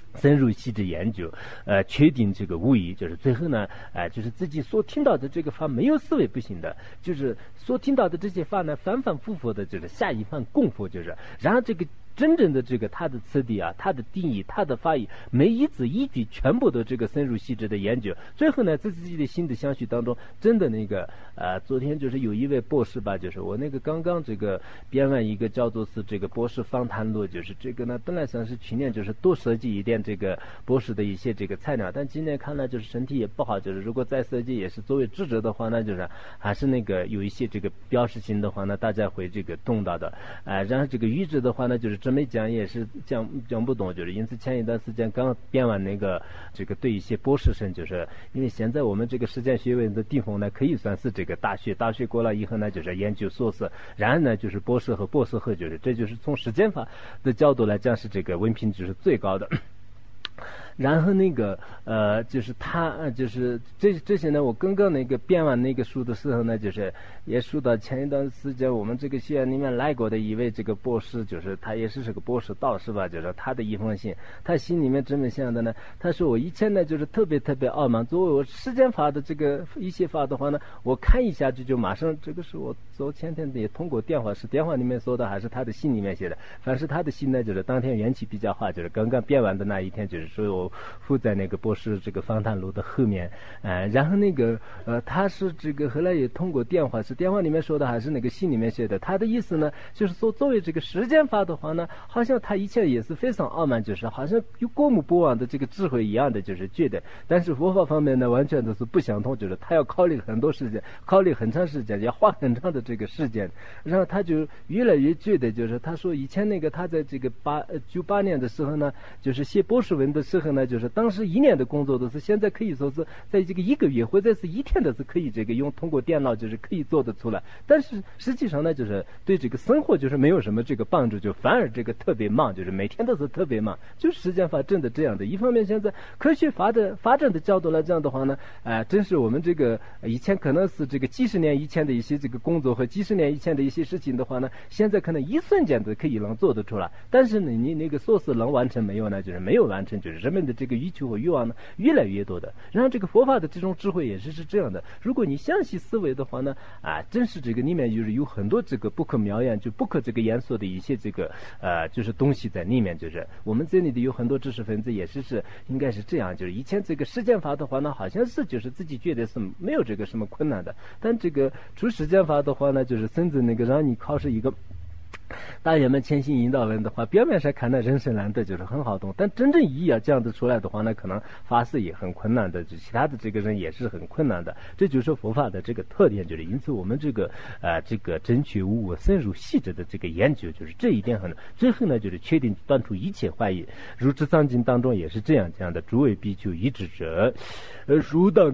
深入细致研究，确定这个无疑，就是最后呢，就是自己所听到的这个法没有思维不行的，就是所听到的这些法呢，反反复复的，就是下一番功夫，就是然后这个真正的这个它的次第啊，它的定义，它的法义，每一字一句全部的这个深入细致的研究，最后呢，在自己的心的相续当中，真的那个昨天就是有一位博士吧，就是我那个刚刚这个编完一个叫做是这个博士访谈录，就是这个呢本来想是去年就是多设计一点这个博士的一些这个材料，但今年看来就是身体也不好，就是如果再设计也是作为智者的话呢，就是还是那个有一些这个标识性的话呢，大家会这个动到的，然后这个语智的话呢，就是这么讲也是讲不懂，就是因此前一段时间刚编完那个这个对一些博士生，就是因为现在我们这个实践学位的地方呢，可以算是这个大学过了以后呢，就是研究硕士，然后呢就是博士和博士后，就是这就是从实践法的角度来讲是这个文凭就是最高的。然后那个就是他就是这些呢，我刚刚那个编完那个书的时候呢，就是也说到前一段时间我们这个学院里面来过的一位这个博士，就是他也是个博士道士吧，就是他的一封信，他心里面这么想的呢，他说我以前呢就是特别傲慢，作为我实践法的这个一些法的话呢，我看一下就马上，这个是我前天也通过电话，是电话里面说的还是他的信里面写的，凡是他的信呢，就是当天元气比较好，就是刚刚编完的那一天，就是说我附在那个博士这个访谈录的后面，然后那个他是这个后来也通过电话，是电话里面说的还是那个信里面写的，他的意思呢，就是说作为这个实践法的话呢，好像他以前也是非常傲慢，就是好像有过目不忘的这个智慧一样的，就是觉得，但是佛法方面呢，完全都是不相同，就是他要考虑很多时间，考虑很长时间，要花很长的这个时间，然后他就越来越觉得，就是他说以前那个他在这个98年的时候呢，就是写博士文的时候呢，就是当时1年的工作都是，现在可以说是在这个1个月或者是1天的是可以这个通过电脑就是可以做得出来，但是实际上呢，就是对这个生活就是没有什么这个帮助，就反而这个特别忙，就是每天都是特别忙，就是实践法真的这样的。一方面现在科学发展的角度来讲的话呢，真是我们这个以前可能是这个几十年以前的一些这个工作和几十年以前的一些事情的话呢，现在可能一瞬间都可以能做得出来，但是呢，你那个硕士能完成没有呢？就是没有完成，就是人们的这个欲求和欲望呢越来越多的。然后这个佛法的这种智慧也是这样的，如果你详细思维的话呢，真是这个里面就是有很多这个不可描言，就不可这个言说的一些这个就是东西在里面，就是我们这里的有很多知识分子也是应该是这样，就是以前这个实践法的话呢，好像是就是自己觉得是没有这个什么困难的，但这个出实践法的话呢，就是甚至那个让你考试一个大圆满潜心引导文的话，表面上看来人生难得，就是很好懂，但真正意义这样子出来的话呢，可能发誓也很困难的，就其他的这个人也是很困难的。这就是佛法的这个特点，就是因此我们这个这个真觉无我深入细致的这个研究，就是这一点很最后呢，就是确定断除一切怀疑。如智藏经当中也是这样的，诸位比丘一智者，如当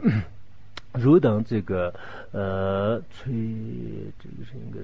这个吹，这个是一个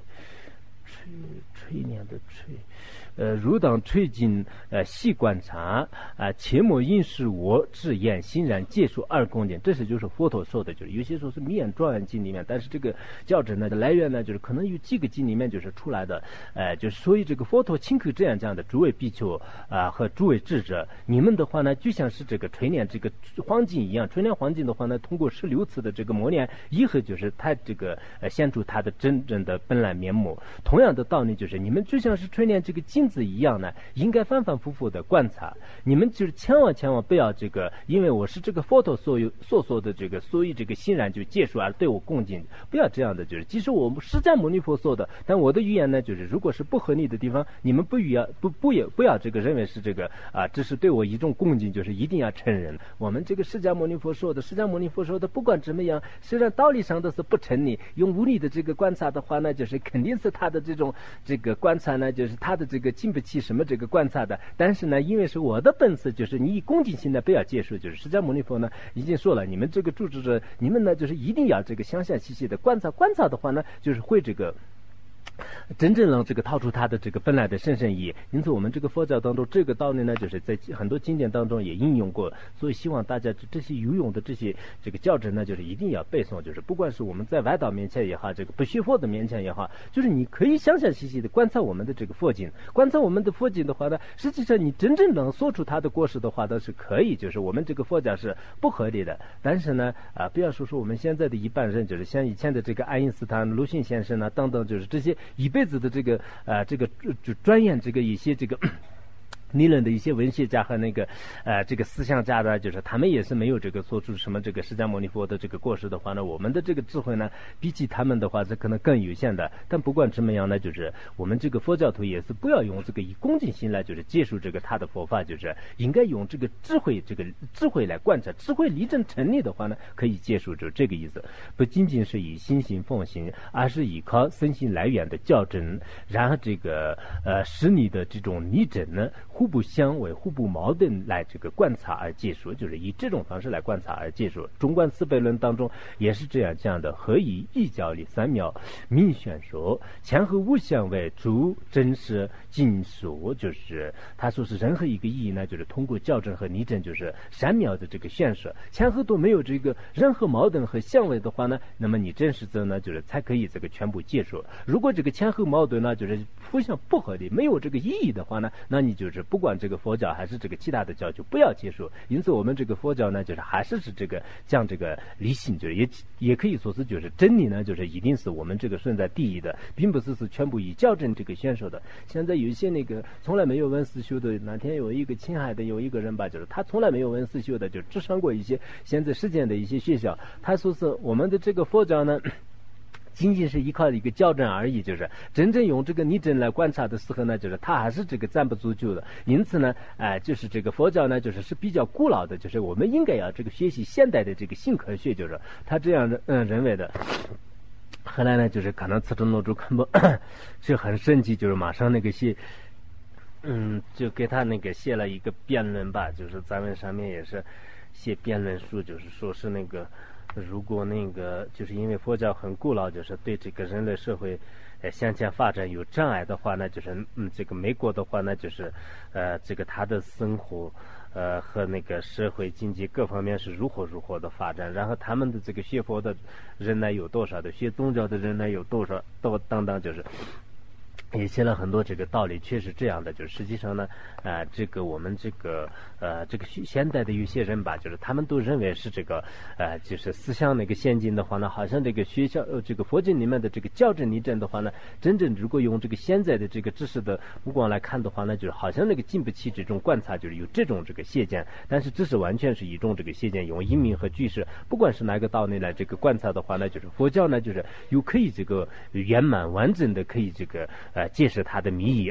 吹念的吹，如当吹尽细观察切莫因是我智言欣然戒术2恭敬，这是就是佛陀说的，就是有些时候是密眼庄严经里面，但是这个教旨呢的来源呢，就是可能有几个经里面就是出来的，就是所以这个佛陀亲口这样讲的，诸位比丘和诸位智者，你们的话呢，就像是这个垂念这个黄金一样，垂念黄金的话呢，通过16次的这个磨练以后，就是它这个显出它的真正的本来面目。同样的道理，就是你们就像是垂念这个金子一样呢，应该反反复复的观察。你们就是千万不要这个，因为我是这个佛陀所说的这个，所以这个欣然就戒术而对我恭敬，不要这样的。就是即使我们释迦牟尼佛说的，但我的语言呢，就是如果是不合理的地方，你们不要这个认为是这个这是对我一种恭敬，就是一定要承认。我们这个释迦牟尼佛说的，不管怎么样，虽然道理上都是不成立，用无理的这个观察的话呢，就是肯定是他的这种这个观察呢，就是他的这个经不起什么这个观察的。但是呢，因为是我的本事，就是你以恭敬心呢不要接受，就是释迦牟尼佛呢已经说了，你们这个住持者，你们呢就是一定要这个详详细细的观察的话呢，就是会这个真正能这个套出它的这个本来的神圣意义。因此我们这个佛教当中这个道理呢，就是在很多经典当中也应用过，所以希望大家这些有用的这些这个教程呢，就是一定要背诵，就是不管是我们在外道面前也好，这个不学佛的面前也好，就是你可以详详细细的观察我们的这个佛经，观察我们的佛经的话呢，实际上你真正能说出它的过失的话呢，是可以，就是我们这个佛教是不合理的。但是呢不要说我们现在的一般人，就是像以前的这个爱因斯坦、鲁迅先生啊等等，就是这些一辈子的这个就钻研这个一些这个理论的一些文学家和那个这个思想家的，就是他们也是没有这个说出什么这个释迦牟尼佛的这个过失的话呢，我们的这个智慧呢，比起他们的话是可能更有限的。但不管怎么样呢，就是我们这个佛教徒也是不要用这个以恭敬心来就是接受这个他的佛法，就是应该用这个智慧来贯彻，智慧力证成立的话呢，可以接受，就这个意思。不仅仅是以心行奉行，而是依靠身心来源的校正，然后这个使你的这种理证呢互不相违、互不矛盾来这个观察而结束，就是以这种方式来观察而结束。中观四悖论当中也是这样讲的：何以一教理三妙，明宣说，前后无相违，诸真实尽说。就是他说是任何一个意义呢，就是通过校正和理证，就是三妙的这个宣说，前后都没有这个任何矛盾和相违的话呢，那么你真实则呢，就是才可以这个全部结束。如果这个前后矛盾呢，就是互相不合理，没有这个意义的话呢，那你就是不管这个佛教还是这个其他的教就不要接受。因此我们这个佛教呢，就是还是这个讲这个理性，就是也可以说是就是真理呢，就是一定是我们这个顺在第一的，并不是全部以校正这个宣说的。现在有一些那个从来没有闻思修的，那天有一个青海的有一个人吧，就是他从来没有闻思修的，就只上过一些现在实践的一些学校，他说是我们的这个佛教呢仅仅是依靠一个校正而已，就是真正用这个理证来观察的时候呢，就是它还是这个站不住脚的。因此呢，就是这个佛教呢，就是比较古老的，就是我们应该要这个学习现代的这个新科学，就是他这样认为的。后来呢，就是可能此中诺主看不是很生气，就是马上那个就给他那个写了一个辩论吧，就是咱们上面也是写辩论书，就是说是那个。如果那个就是因为佛教很古老，就是对这个人类社会向前发展有障碍的话呢，就是这个美国的话呢，就是这个他的生活和那个社会经济各方面是如何的发展，然后他们的这个学佛的人呢有多少的，学宗教的人呢有多少，等等，就是也写了很多这个道理，确实这样的。就是实际上呢，这个我们这个现代的有些人吧，就是他们都认为是这个就是思想那个先进的话呢，好像这个学校这个佛经里面的这个校正理证的话呢，真正如果用这个现在的这个知识的目光来看的话呢，就是好像那个经不起这种观察，就是有这种这个谢见，但是这是完全是一种这个谢见，用因明和句式，不管是哪个道理来这个观察的话呢，就是佛教呢，就是又可以这个圆满完整的可以这个揭示它的谜义。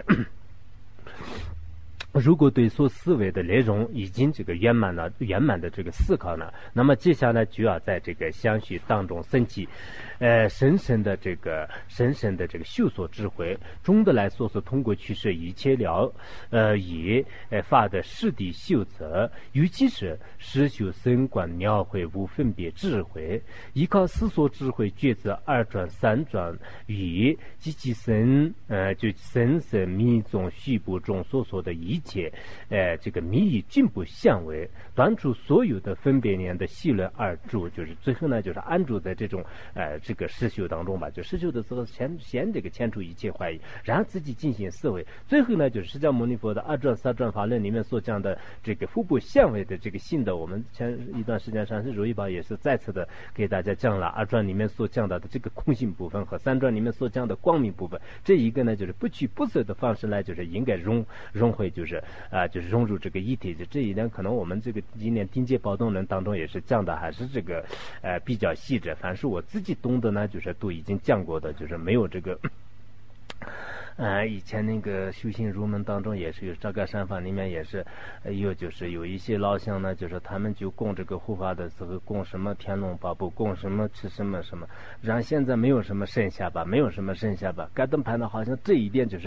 如果对所思维的内容已经这个圆满的这个思考呢，那么接下来就要在这个相续当中升起深深的这个修所智慧。总的来说是通过取舍一切了以发的实地修则，尤其是实修深观描绘无分别智慧，依靠思所智慧抉择二转三转与及其就深深密宗虚部中所说的一切这个密意均不相违，断除所有的分别念的细论而住，就是最后呢就是安住在这种这个实修当中吧。就实修的时候先这个迁除一切怀疑，然后自己进行思维，最后呢就是释迦牟尼佛的二转三转法论里面所讲的这个互不相违的这个性的，我们前一段时间上是如意宝也是再次的给大家讲了二转里面所讲到的这个空性部分和三转里面所讲的光明部分，这一个呢就是不取不舍的方式来就是应该融会，就是融入这个一体。这一点可能我们这个今年定界宝动论当中也是讲的还是这个比较细致，凡是我自己懂的呢就是都已经讲过的，就是没有这个以前那个修行入门当中也是有这个山法里面也是就是有一些老乡呢，就是他们就供这个护法的时候供什么天龙八部，供什么吃什么然后现在没有什么剩下吧，该登盘的好像这一点就是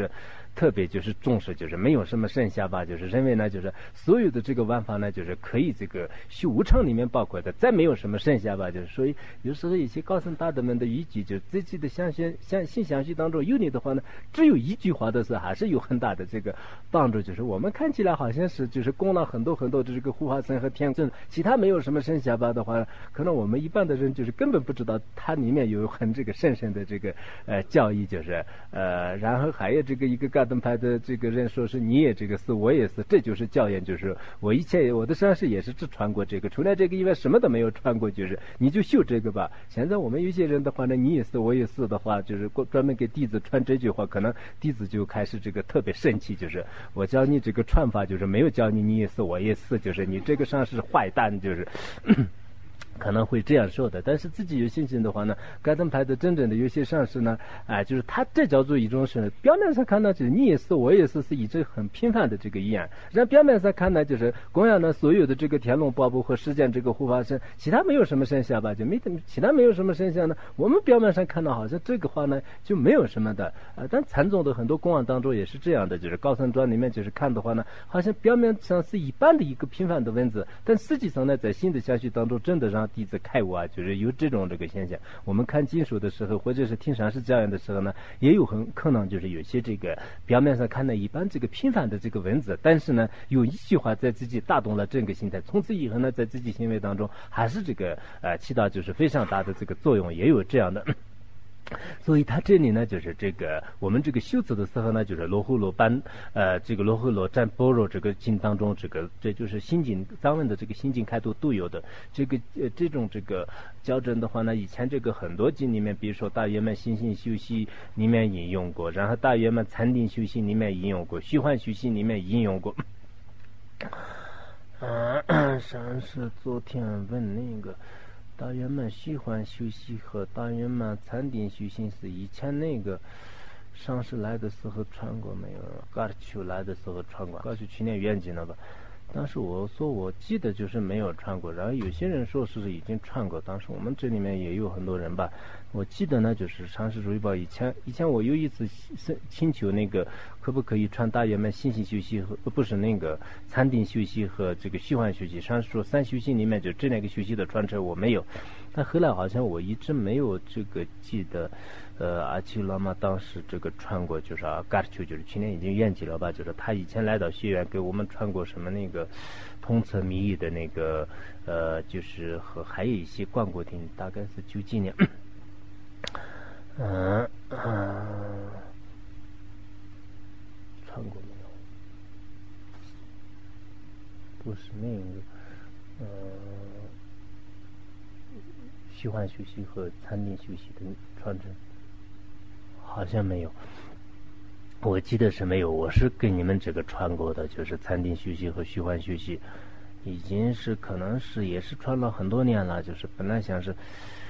特别就是重视，就是没有什么剩下吧，就是认为呢，就是所有的这个玩法呢，就是可以这个修无常里面包括的，再没有什么剩下吧，就是所以有时候一些高僧大德们的依据，就是自己的信相续当中有你的话呢，只有一句话的时候，还是有很大的这个帮助，就是我们看起来好像是就是供了很多很多的这个护法僧和天尊，其他没有什么剩下吧的话，可能我们一般的人就是根本不知道它里面有很这个深深的这个教义，就是然后还有这个一个嘎登派的这个人说是你也这个是我也是，这就是教言，就是我以前我的上师也是只传过这个，除了这个以外什么都没有传过，就是你就修这个吧。现在我们有些人的话呢，你也是我也是的话，就是专门给弟子传这句话，可能弟子就开始这个特别生气，就是我教你这个传法，就是没有教你你也是我也是，就是你这个上师坏蛋，就是可能会这样说的。但是自己有信心的话呢，该登派的真正的有些上师呢，就是他这叫做一种是表面上看呢，就是你也是我也是以这很频繁的这个一样，然后表面上看呢，就是供养呢所有的这个天龙宝宝和实践这个护法神，其他没有什么剩下吧，就没其他没有什么剩下呢。我们表面上看到好像这个话呢就没有什么的，但禅宗的很多供养当中也是这样的，就是高僧传里面就是看的话呢，好像表面上是一般的一个频繁的文字，但实际上呢，在新的相续当中真的让弟子开悟啊，就是有这种这个现象。我们看经书的时候，或者是听上师教言的时候呢，也有很可能就是有些这个表面上看的一般这个频繁的这个文字，但是呢，有一句话在自己打动了整个心态，从此以后呢，在自己行为当中还是这个起到就是非常大的这个作用，也有这样的。所以他这里呢，就是这个我们这个修辞的时候呢，就是罗睺罗班这个罗睺罗占般若这个经当中，这就是心经藏文的这个心经开头都有的这个这种这个校正的话呢，以前这个很多经里面，比如说大圆满心性修习里面引用过，然后大圆满禅定修习里面引用过，虚幻修习里面引用过。上次昨天问那个大圆满虚幻修习和大圆满禅定修行是以前那个上师来的时候传过没有？噶秋来的时候传过，噶秋去年圆寂了吧？当时我说我记得就是没有传过，然后有些人说是已经传过，当时我们这里面也有很多人吧。我记得呢，就是上师如意宝以前我有一次请求那个可不可以传大圆满心性修习和不是那个禅定修习和这个虚幻修习，上师说三修习里面就这两个修习的传承我没有，但后来好像我一直没有这个记得。阿奇拉玛当时这个传过，就是噶秋，就是去年已经圆寂了吧？就是他以前来到学院给我们传过什么那个通策密语的那个就是和还有一些灌过听，大概是90几年。传过没有？不是那个虚幻修习和禅定修习的传承。好像没有，我记得是没有。我是给你们这个传过的，就是禅定修习和虚幻修习，已经是可能是也是传了很多年了。就是本来想是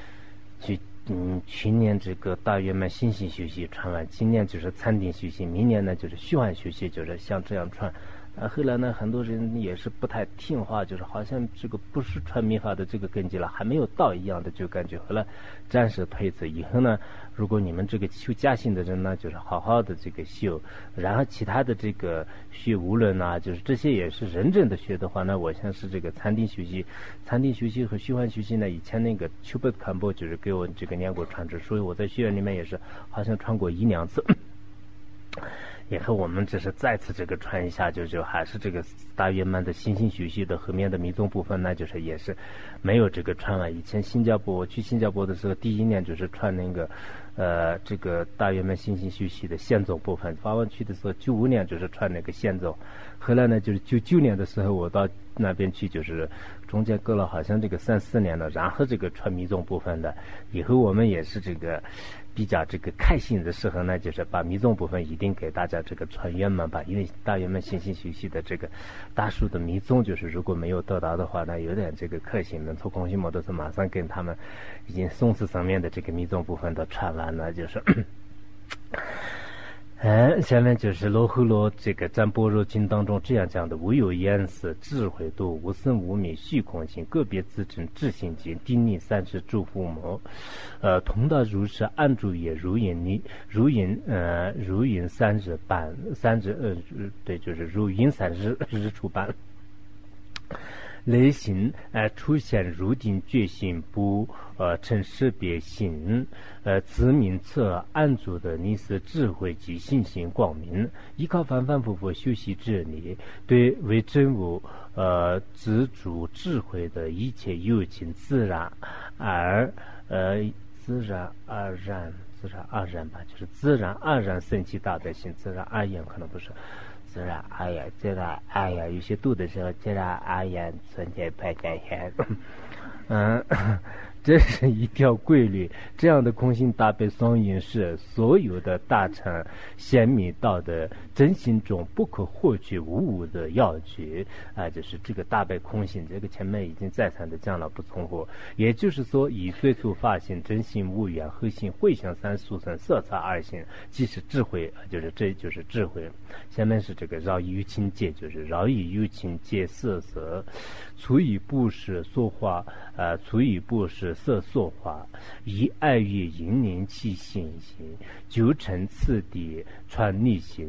去年这个大圆满心性修习传完，今年就是禅定修习，明年呢就是虚幻修习，就是像这样传。后来呢，很多人也是不太听话，就是好像这个不是传密法的这个根基了，还没有到一样的，就感觉后来暂时推辞。以后呢，如果你们这个修家信的人呢，就是好好的这个修，然后其他的这个学无论啊，就是这些也是认真的学的话呢，我想是这个禅定修习和虚幻修习呢，以前那个丘贝坎波就是给我这个念过传旨，所以我在学院里面也是好像传过1-2次。以后我们只是再次这个传一下，就还是这个大圆满的心性修习的后面的密宗部分呢，就是也是没有这个传完。以前我去新加坡的时候，第1年就是传那个这个大圆满心性修习的宪宗部分。法文去的时候95年就是传那个宪宗，后来呢就是99年的时候我到那边去，就是中间隔了好像这个3-4年了，然后这个传密宗部分的。以后我们也是这个比较这个开心的时候呢，就是把密宗部分一定给大家这个传圆满吧，因为大圆满心性修习的这个大数的密宗，就是如果没有得到的话呢，有点这个可惜。能从空心摩托车马上跟他们已经宋词上面的这个密宗部分都传完了，就是下面就是罗睺罗这个占般若经当中这样讲的：无有言辞，智慧度，无生无灭，虚空性，个别自证，自性境，定力三世诸父母，同道如是，安住也，如云三日半，对，就是如云三日出般。类型出现如定觉性不成识别性自明测安住的你是智慧及信心光明，依靠反反复复修习之理，对为真物自主智慧的一切有情自然而然吧，就是自然而然升起大德性，自然而然可能不是自然而然，自然而然有些读的时候自然而然存在排在前，这是一条规律。这样的空性大悲双运是所有的大乘显密道的真心中不可或缺无误的要诀就是这个大悲空性，这个前面已经再三的讲了，不重复。也就是说，以最初发现真心无缘核心慧相三速生色彩二性，即是智慧，这就是智慧。下面是这个饶益有情界，就是饶益有情界色，除以不是说话除以不是色说话，以爱欲引领其心性，纠成次第传逆心。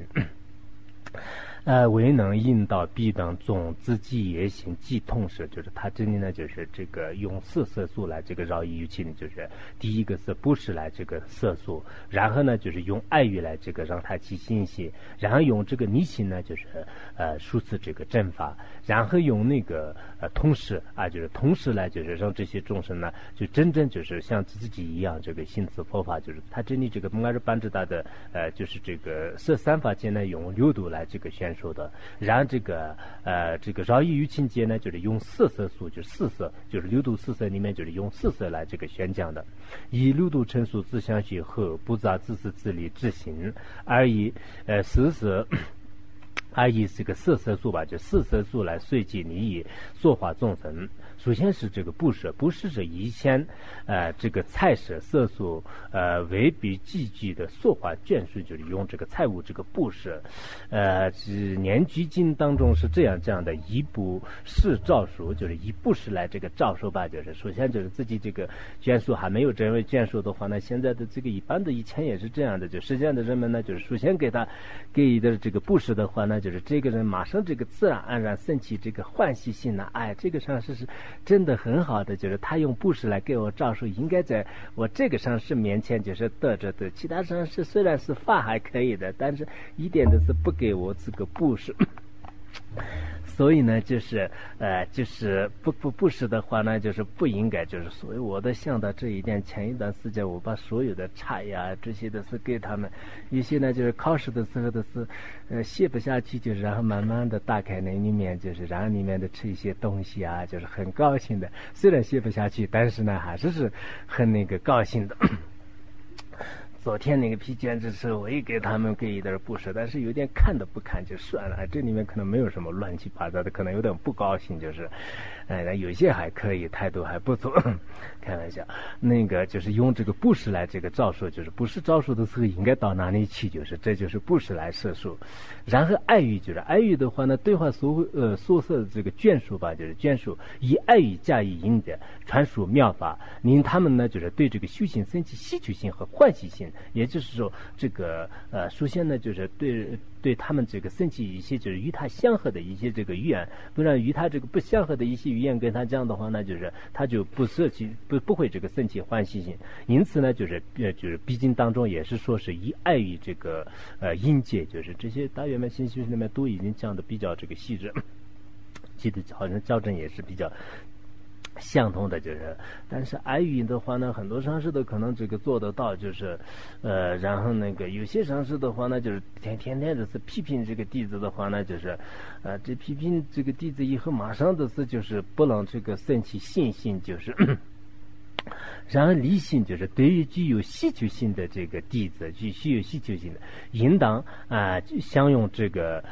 为能引导必当中自己也行即同时，就是他这里呢，就是这个用色素来这个饶益有情，就是第一个是不是来这个色素，然后呢就是用爱欲来这个让他起信息，然后用这个逆心呢就是输出这个正法，然后用那个同时就是同时来就是让这些众生呢就真正就是像自己一样这个信持佛法，就是他这里这个蒙阿日班智达的就是这个摄三法界呢用六度来这个宣说的，然后这个饶益有情界呢就是用四色素，就是四色，就是六度四色里面就是用四色来这个宣讲的，以六度成熟自相续后不杂自私自利自行，而以四色而以这个色色素吧，就四色素来随机你以说化众生。首先是这个不舍是以前这个菜舍色素为比积聚的说化眷属，就是用这个菜物这个不舍是年居经当中是这样的，以不是照数，就是以不是来这个照数吧，就是首先就是自己这个眷属还没有成为眷属的话呢，现在的这个一般的以前也是这样的，就实际上的人们呢就是首先给的这个不是的话呢，就是这个人马上这个自然而然升起这个欢喜心呢，这个上是真的很好的，就是他用布施来给我照数，应该在我这个上师面前就是得着的，其他上师虽然是法还可以的，但是一点都是不给我这个布施。所以呢，就是不是的话呢，就是不应该，就是所以我都想到这一点。前一段时间我把所有的茶呀这些都是给他们，有些呢就是考试的时候都是写不下去，就是然后慢慢的打开那里面，就是然后里面的吃一些东西啊，就是很高兴的。虽然写不下去，但是呢还是很那个高兴的。昨天那个批卷子时候，我也给他们给一点布施，但是有点看都不看就算了。这里面可能没有什么乱七八糟的，可能有点不高兴，就是，有些还可以，态度还不错。开玩笑，那个就是用这个布施来这个照数，就是布施照数的时候应该到哪里去，就是这就是布施来摄数。然后爱欲就是爱欲的话呢，对话所设的这个眷属吧，就是眷属以爱欲加以因的传输妙法，令他们呢就是对这个修行升起希求心和欢喜心。也就是说，这个首先呢，就是对他们这个升起一些就是与他相合的一些这个语言，不然与他这个不相合的一些语言跟他讲的话呢，就是他就不会这个升起欢喜心。因此呢，就是毕竟当中也是说是以爱于这个因界，就是这些大圆满心修里面都已经讲的比较这个细致，记得好像校正也是比较相同的，就是但是爱语的话呢，很多上师的可能这个做得到，就是然后那个有些上师的话呢，就是天天就是批评这个弟子的话呢，就是这批评这个弟子以后马上都是就是不能这个升起信心，就是然而理性就是对于具有需求性的这个弟子，具有需求性的，应当享用这个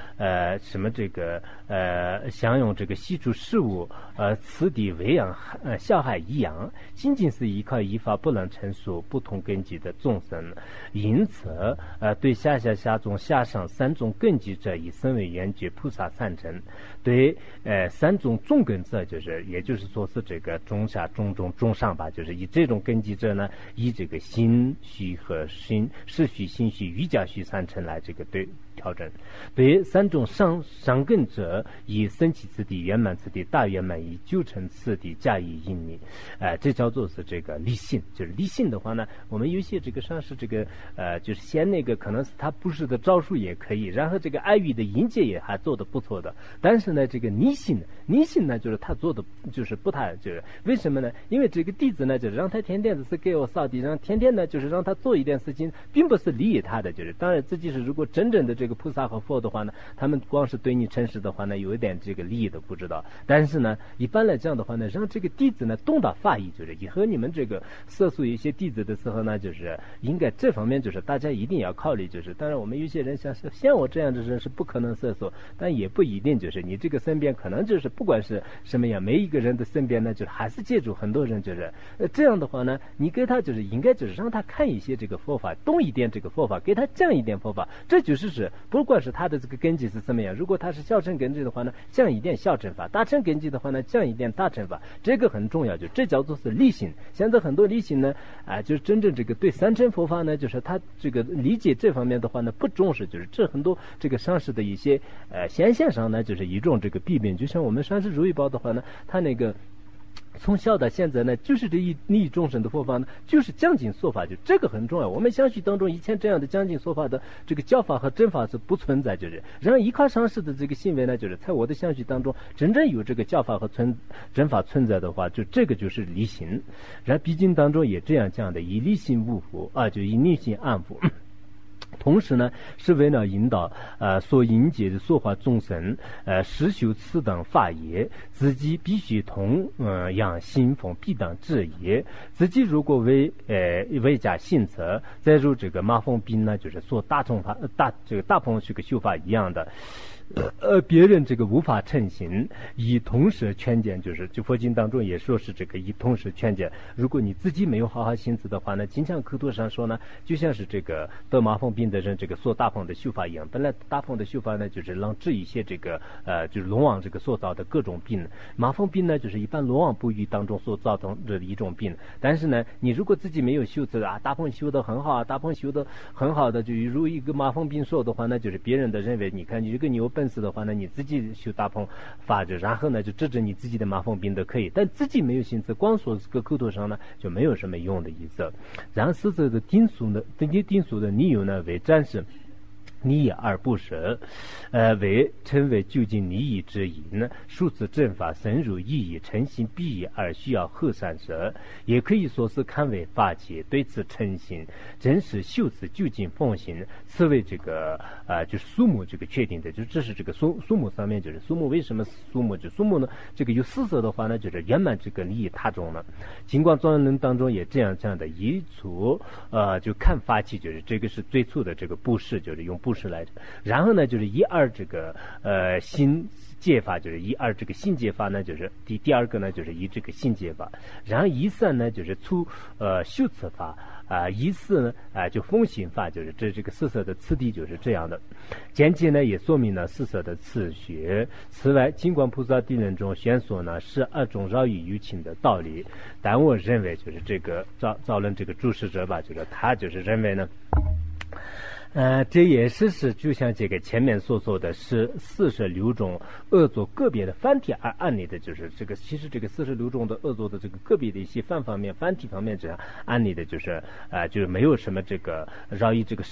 享用这个习主事物此地为养小孩一样，仅仅是依靠依法不能成熟不同根基的众生，因此对下中下上三种根基者以身为缘觉菩萨三乘，对三种中根者就是也就是说是这个中下中中中上吧，就是以这种根基者呢，以这个心虚和世虚心虚瑜伽虚三乘来这个对调整，对三种上根者以升起次第圆满次第大圆满以九成次第加以引领，这叫做是这个立信。就是立信的话呢，我们有些这个上是这个就是先那个可能是他布施的招数也可以，然后这个爱语的引介也还做得不错的，但是呢这个逆信呢就是他做的就是不太就是为什么呢？因为这个弟子呢就是让他天天的是给我扫地，让天天呢就是让他做一点事情，并不是利益他的，就是当然自己是如果真正的这个菩萨和佛的话呢，他们光是对你诚实的话呢，有一点这个利益都不知道。但是呢，一般来讲的话呢，让这个弟子呢懂得法义，就是以后你们这个涉足一些弟子的时候呢，就是应该这方面就是大家一定要考虑。就是当然我们有些人像我这样的人是不可能涉足，但也不一定就是你这个身边可能就是不管是什么样，每一个人的身边呢，就是还是借助很多人，就是这样的话呢，你给他就是应该就是让他看一些这个佛法，懂一点这个佛法，给他讲一点佛法，这就是不管是他的这个根基是什么样，如果他是小乘根基的话呢，讲一点小乘法；大乘根基的话呢，讲一点大乘法，这个很重要，就这叫做是理性。现在很多理性呢，就是真正这个对三乘佛法呢，就是他这个理解这方面的话呢不重视，就是这很多这个上师的一些现象上呢，就是一种这个弊病。就像我们上师如意宝的话呢，他那个从小到现在呢，就是这利益众生的佛法呢，就是讲经说法，就这个很重要。我们相续当中以前这样的讲经说法的这个教法和真法是不存在，就是然后依靠上师的这个行为呢，就是在我的相续当中真正有这个教法和真法存在的话，就这个就是离心。然后毕竟当中也这样讲的，以离心悟佛就以逆心安佛。同时呢，是为了引导所引解的说法众生实修此等法业，自己必须同样信奉必当知也。自己如果为加信则，再如这个马蜂兵呢，就是说大鹏这个修法一样的。别人这个无法成行，以同时劝谏，就佛经当中也说是这个以同时劝谏。如果你自己没有好好心思的话呢，经常口头上说呢，就像是这个得麻风病的人这个说大鹏的修法一样。本来大鹏的修法呢，就是让治一些这个就是龙王这个所造的各种病。麻风病呢，就是一般龙王不育当中所造成的一种病。但是呢，你如果自己没有修持大鹏修得很好啊，大鹏修得很好的，就如一个麻风病说的话呢，就是别人的认为，你看你这个你有本事的话呢，你自己修大鹏法着，然后呢就治你自己的麻风病都可以，但自己没有心思，光说这个口头上呢就没有什么用的意思。然后实质的定俗的理由呢为展示利益而不舍，为称为究竟利益之因呢，数字正法深入意义，诚心必义而需要后善舍，也可以说是看为法界，对此诚心真实修此究竟奉行，此为这个就是苏母这个确定的，就这是这个苏母上面就是苏母为什么苏母就苏母呢？这个有四色的话呢，就是圆满这个利益他中呢。尽管庄严论当中也这样的一处就看法器，就是这个是最初的这个布施，就是用布施来着。然后呢，就是一二这个新戒法，就是一二这个新戒法呢，就是第二个呢，就是以这个新戒法。然后一三呢，就是出修持法。一四呢就风行法，就是这个四色的次第就是这样的。简介呢也说明了四色的次序。此外，尽管菩萨地论中宣说呢12种绕于有情的道理，但我认为就是这个造论这个注释者吧，就是他就是认为呢。这也是就像这个前面所说的是46种恶作个别的繁体而案例的，就是这个其实这个46种的恶作的这个个别的一些繁体方面这样案例的，就是就是没有什么这个绕于这个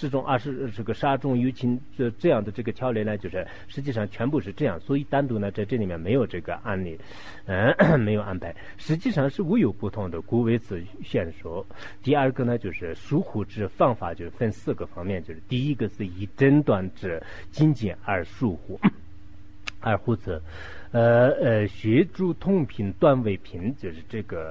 12种有情这样的这个条例呢，就是实际上全部是这样，所以单独呢在这里面没有这个案例，没有安排，实际上是无有不同的，故为此宣说。第二个呢就是疏忽之方法，就是分4个方面，就是第一个是以诊断之精简而疏忽。 二护则，学诸通品断为品，就是这个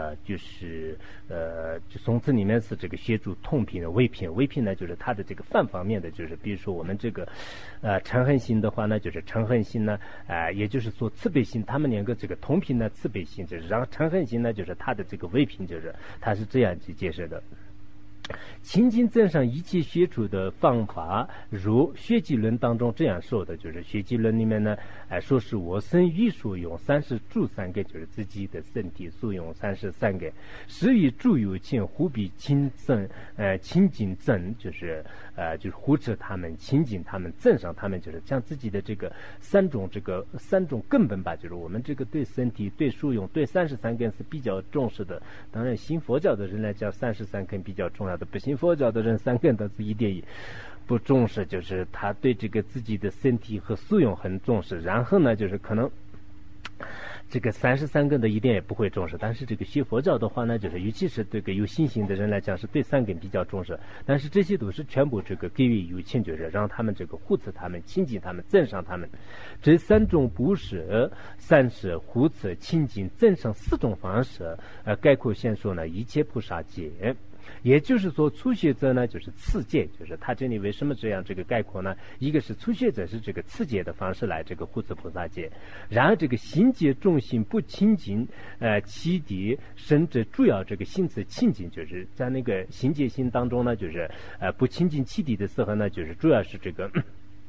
就从字里面是这个学诸通品的为品，为品呢就是它的这个泛方面的，就是比如说我们这个嗔恨心的话呢，就是嗔恨心呢，也就是说慈悲心，他们两个这个通品呢慈悲心，就是然后嗔恨心呢就是它的这个为品，就是它是这样去解释的。清净增上一切学处的方法，如学记论当中这样说的，就是学记论里面呢，说是我身欲所用30住3个，就是自己的身体所用33个，是以住有情，忽必清净增，就是护持他们，清净他们，增上他们，就是将自己的这个三种根本吧，就是我们这个对身体、对所用、对33根是比较重视的。当然，信佛教的人来讲，33根比较重要的，不信佛教的人3根都是一点不重视，就是他对这个自己的身体和所用很重视，然后呢，就是可能这个33根的一点也不会重视，但是这个学佛教的话呢，就是尤其是这个有信心的人来讲，是对3根比较重视，但是这些都是全部这个给予有情，就是让他们这个护持他们、亲近他们、增上他们。这3种布施、三施、护持、亲近、增上4种方式，概括先说呢，一切菩萨戒。也就是说，初学者呢就是次戒，就是他这里为什么这样这个概括呢？一个是初学者是这个次戒的方式来这个护持菩萨戒，然而这个心戒重心不清净，其底甚至主要这个心持清净，就是在那个心戒心当中呢，就是不清净其底的时候呢，就是主要是这个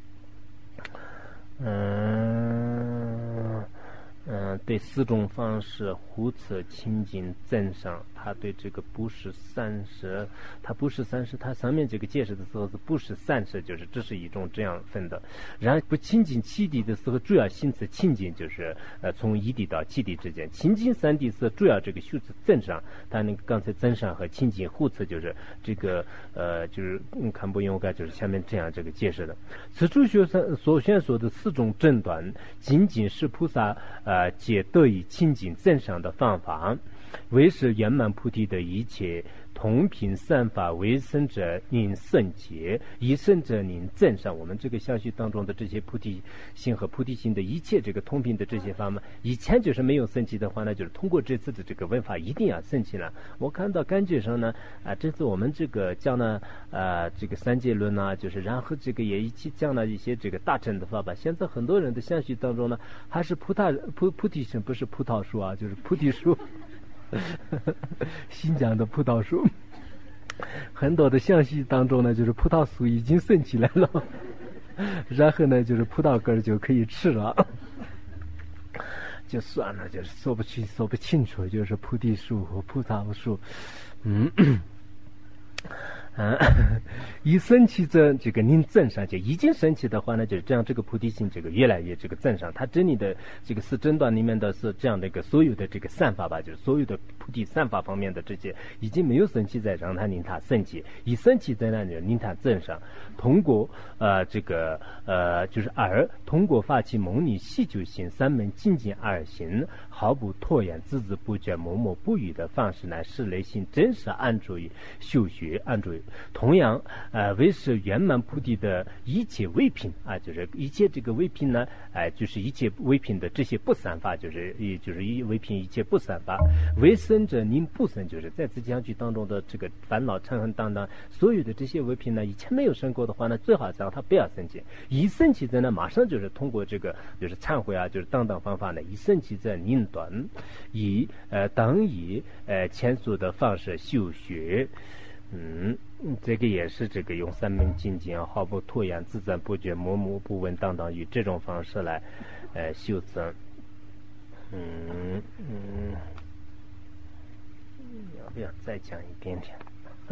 对4种方式护持清净增上，他对这个不是30，他不是30，他上面这个解释的时候是不是30，就是这是一种这样分的。然后不清净七地的时候，主要心持清净，就是从一地到七地之间，清净3地是主要这个修持增上，但那个刚才增上和清净护持就是这个就是看不用该就是下面这样这个解释的。此处所宣说的4种正断，仅仅是菩萨皆得以清净增上的方法，为是圆满菩提的一切同品三法，为生者宁圣洁，以圣者宁增上。我们这个相续当中的这些菩提心和菩提心的一切这个同品的这些法嘛，以前就是没有升起的话呢，就是通过这次的这个文法一定要升起了。我看到感觉上呢，这次我们这个讲呢，这个三界论啊，就是然后这个也一起讲了一些这个大乘的法吧。现在很多人的相续当中呢，还是菩提心，不是葡萄树啊，就是菩提树。新疆的葡萄树，很多的相续当中呢，就是葡萄树已经升起来了，然后呢，就是葡萄根就可以吃了，就算了，就是说不清楚，就是菩提树和葡萄树，一升起这个您增上，就已经升起的话呢，就是这样，这个菩提心这个越来越这个增上。它这里的这个4真断里面的是这样的一个所有的这个散法吧，就是所有的菩提散法方面的这些已经没有升起在让它令它升起，一升起在那里令它增上。通过这个就是通过发起蒙尼细究行3门精进2行，毫不拖延、孜孜不倦、默默不语的方式来使内心真实安住于修学，安住于同样为是圆满菩提的一切唯品就是一切这个唯品呢，就是一切唯品的这些不散法，就是唯品一切不散法，为生者宁不生，就是在自己相续当中的这个烦恼嗔恨当当所有的这些唯品呢，以前没有生过的话呢，最好让它不要升起，一升起的呢，马上就是通过这个就是忏悔就是等等方法呢，一升起的宁断，等以前所的方式修学。这个也是这个用3门精进毫不拖延、孜孜不倦、默默不闻等等以这种方式来修增。要不要再讲一点点？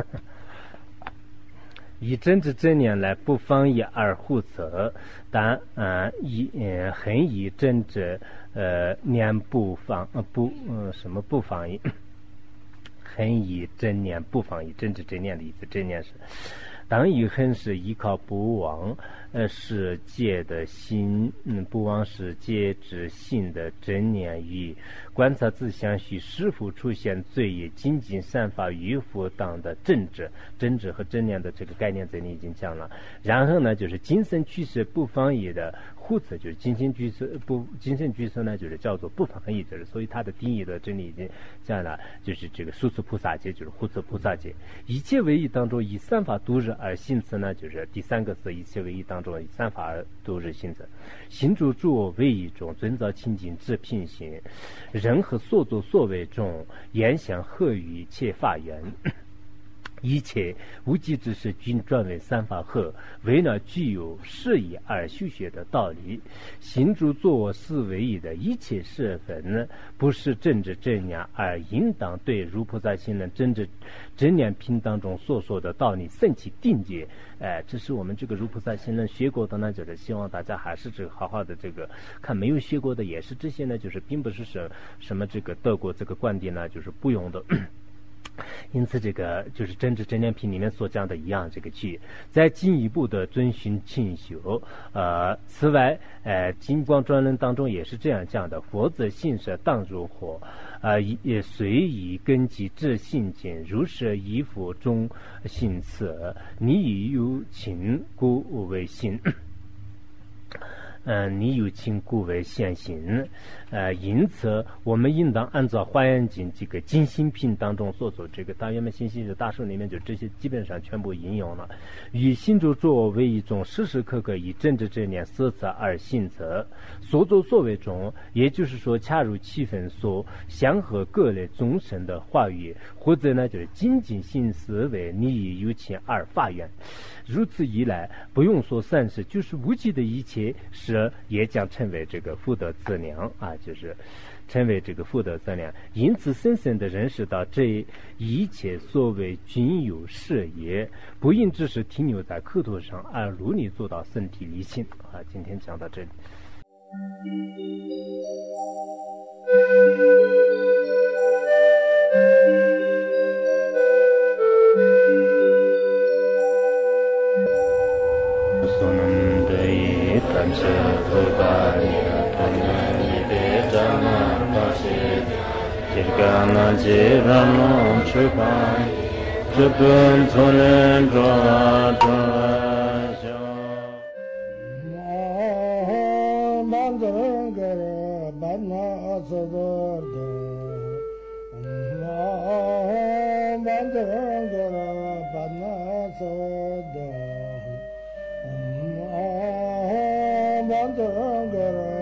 以真知真念来不妨以2护持，但恒以真知念不妨不妨以。恒以真念不妨以真知真念的意思，真念是当以恒是依靠不忘世界的心，不忘世界之心的真念与观察自相续是否出现罪业精进善法与否当的正知和真念的这个概念，这里已经讲了。然后呢，就是精神趋势不放逸的护持，就是精神趋势呢，就是叫做不放逸，就是所以它的定义的真理已经讲了，就是这个疏持菩萨戒，就是护持菩萨戒。一切为一当中以三法度日而行持呢，就是第三个是一切为一当中以三法而度日行持。行住坐卧为一中，遵照清净之品行，人和所作所为中，言行合于一切法缘。一切无极之事均转为三法合，为了具有适宜而修学的道理。行住坐卧是为一的一切事分呢，不是政治正念，而应当对如菩萨行人真念品当中所说的道理升起定界。这是我们这个如菩萨行人学过的呢，就是希望大家还是这个好好的这个看，没有学过的也是这些呢，就是并不是什么这个德国这个观点呢，就是不用的。因此，这个就是真念品里面所讲的一样，这个去再进一步的遵循清修。此外，金光专论当中也是这样讲的：佛子信舍当如火，也随以根基至信境，如是依佛中信此，你以有情故为信。你有情故为现行，因此我们应当按照《华严经》这个精心品当中所做这个大圆满心性的大圣里面，就这些基本上全部引用了。以行住坐卧为一种时时刻刻以正知正念色测而行则，所作所为中，也就是说恰如其分所相合各类众生的话语，或者呢就是精进心思为你以有情而发愿。如此一来，不用说三世，就是无极的一切事也将成为这个福德资粮啊，就是成为这个福德资粮。因此，深深地认识到这一切所谓均有事业，不应只是停留在口头上，而努力做到身体力行啊。今天讲到这里。 Bandara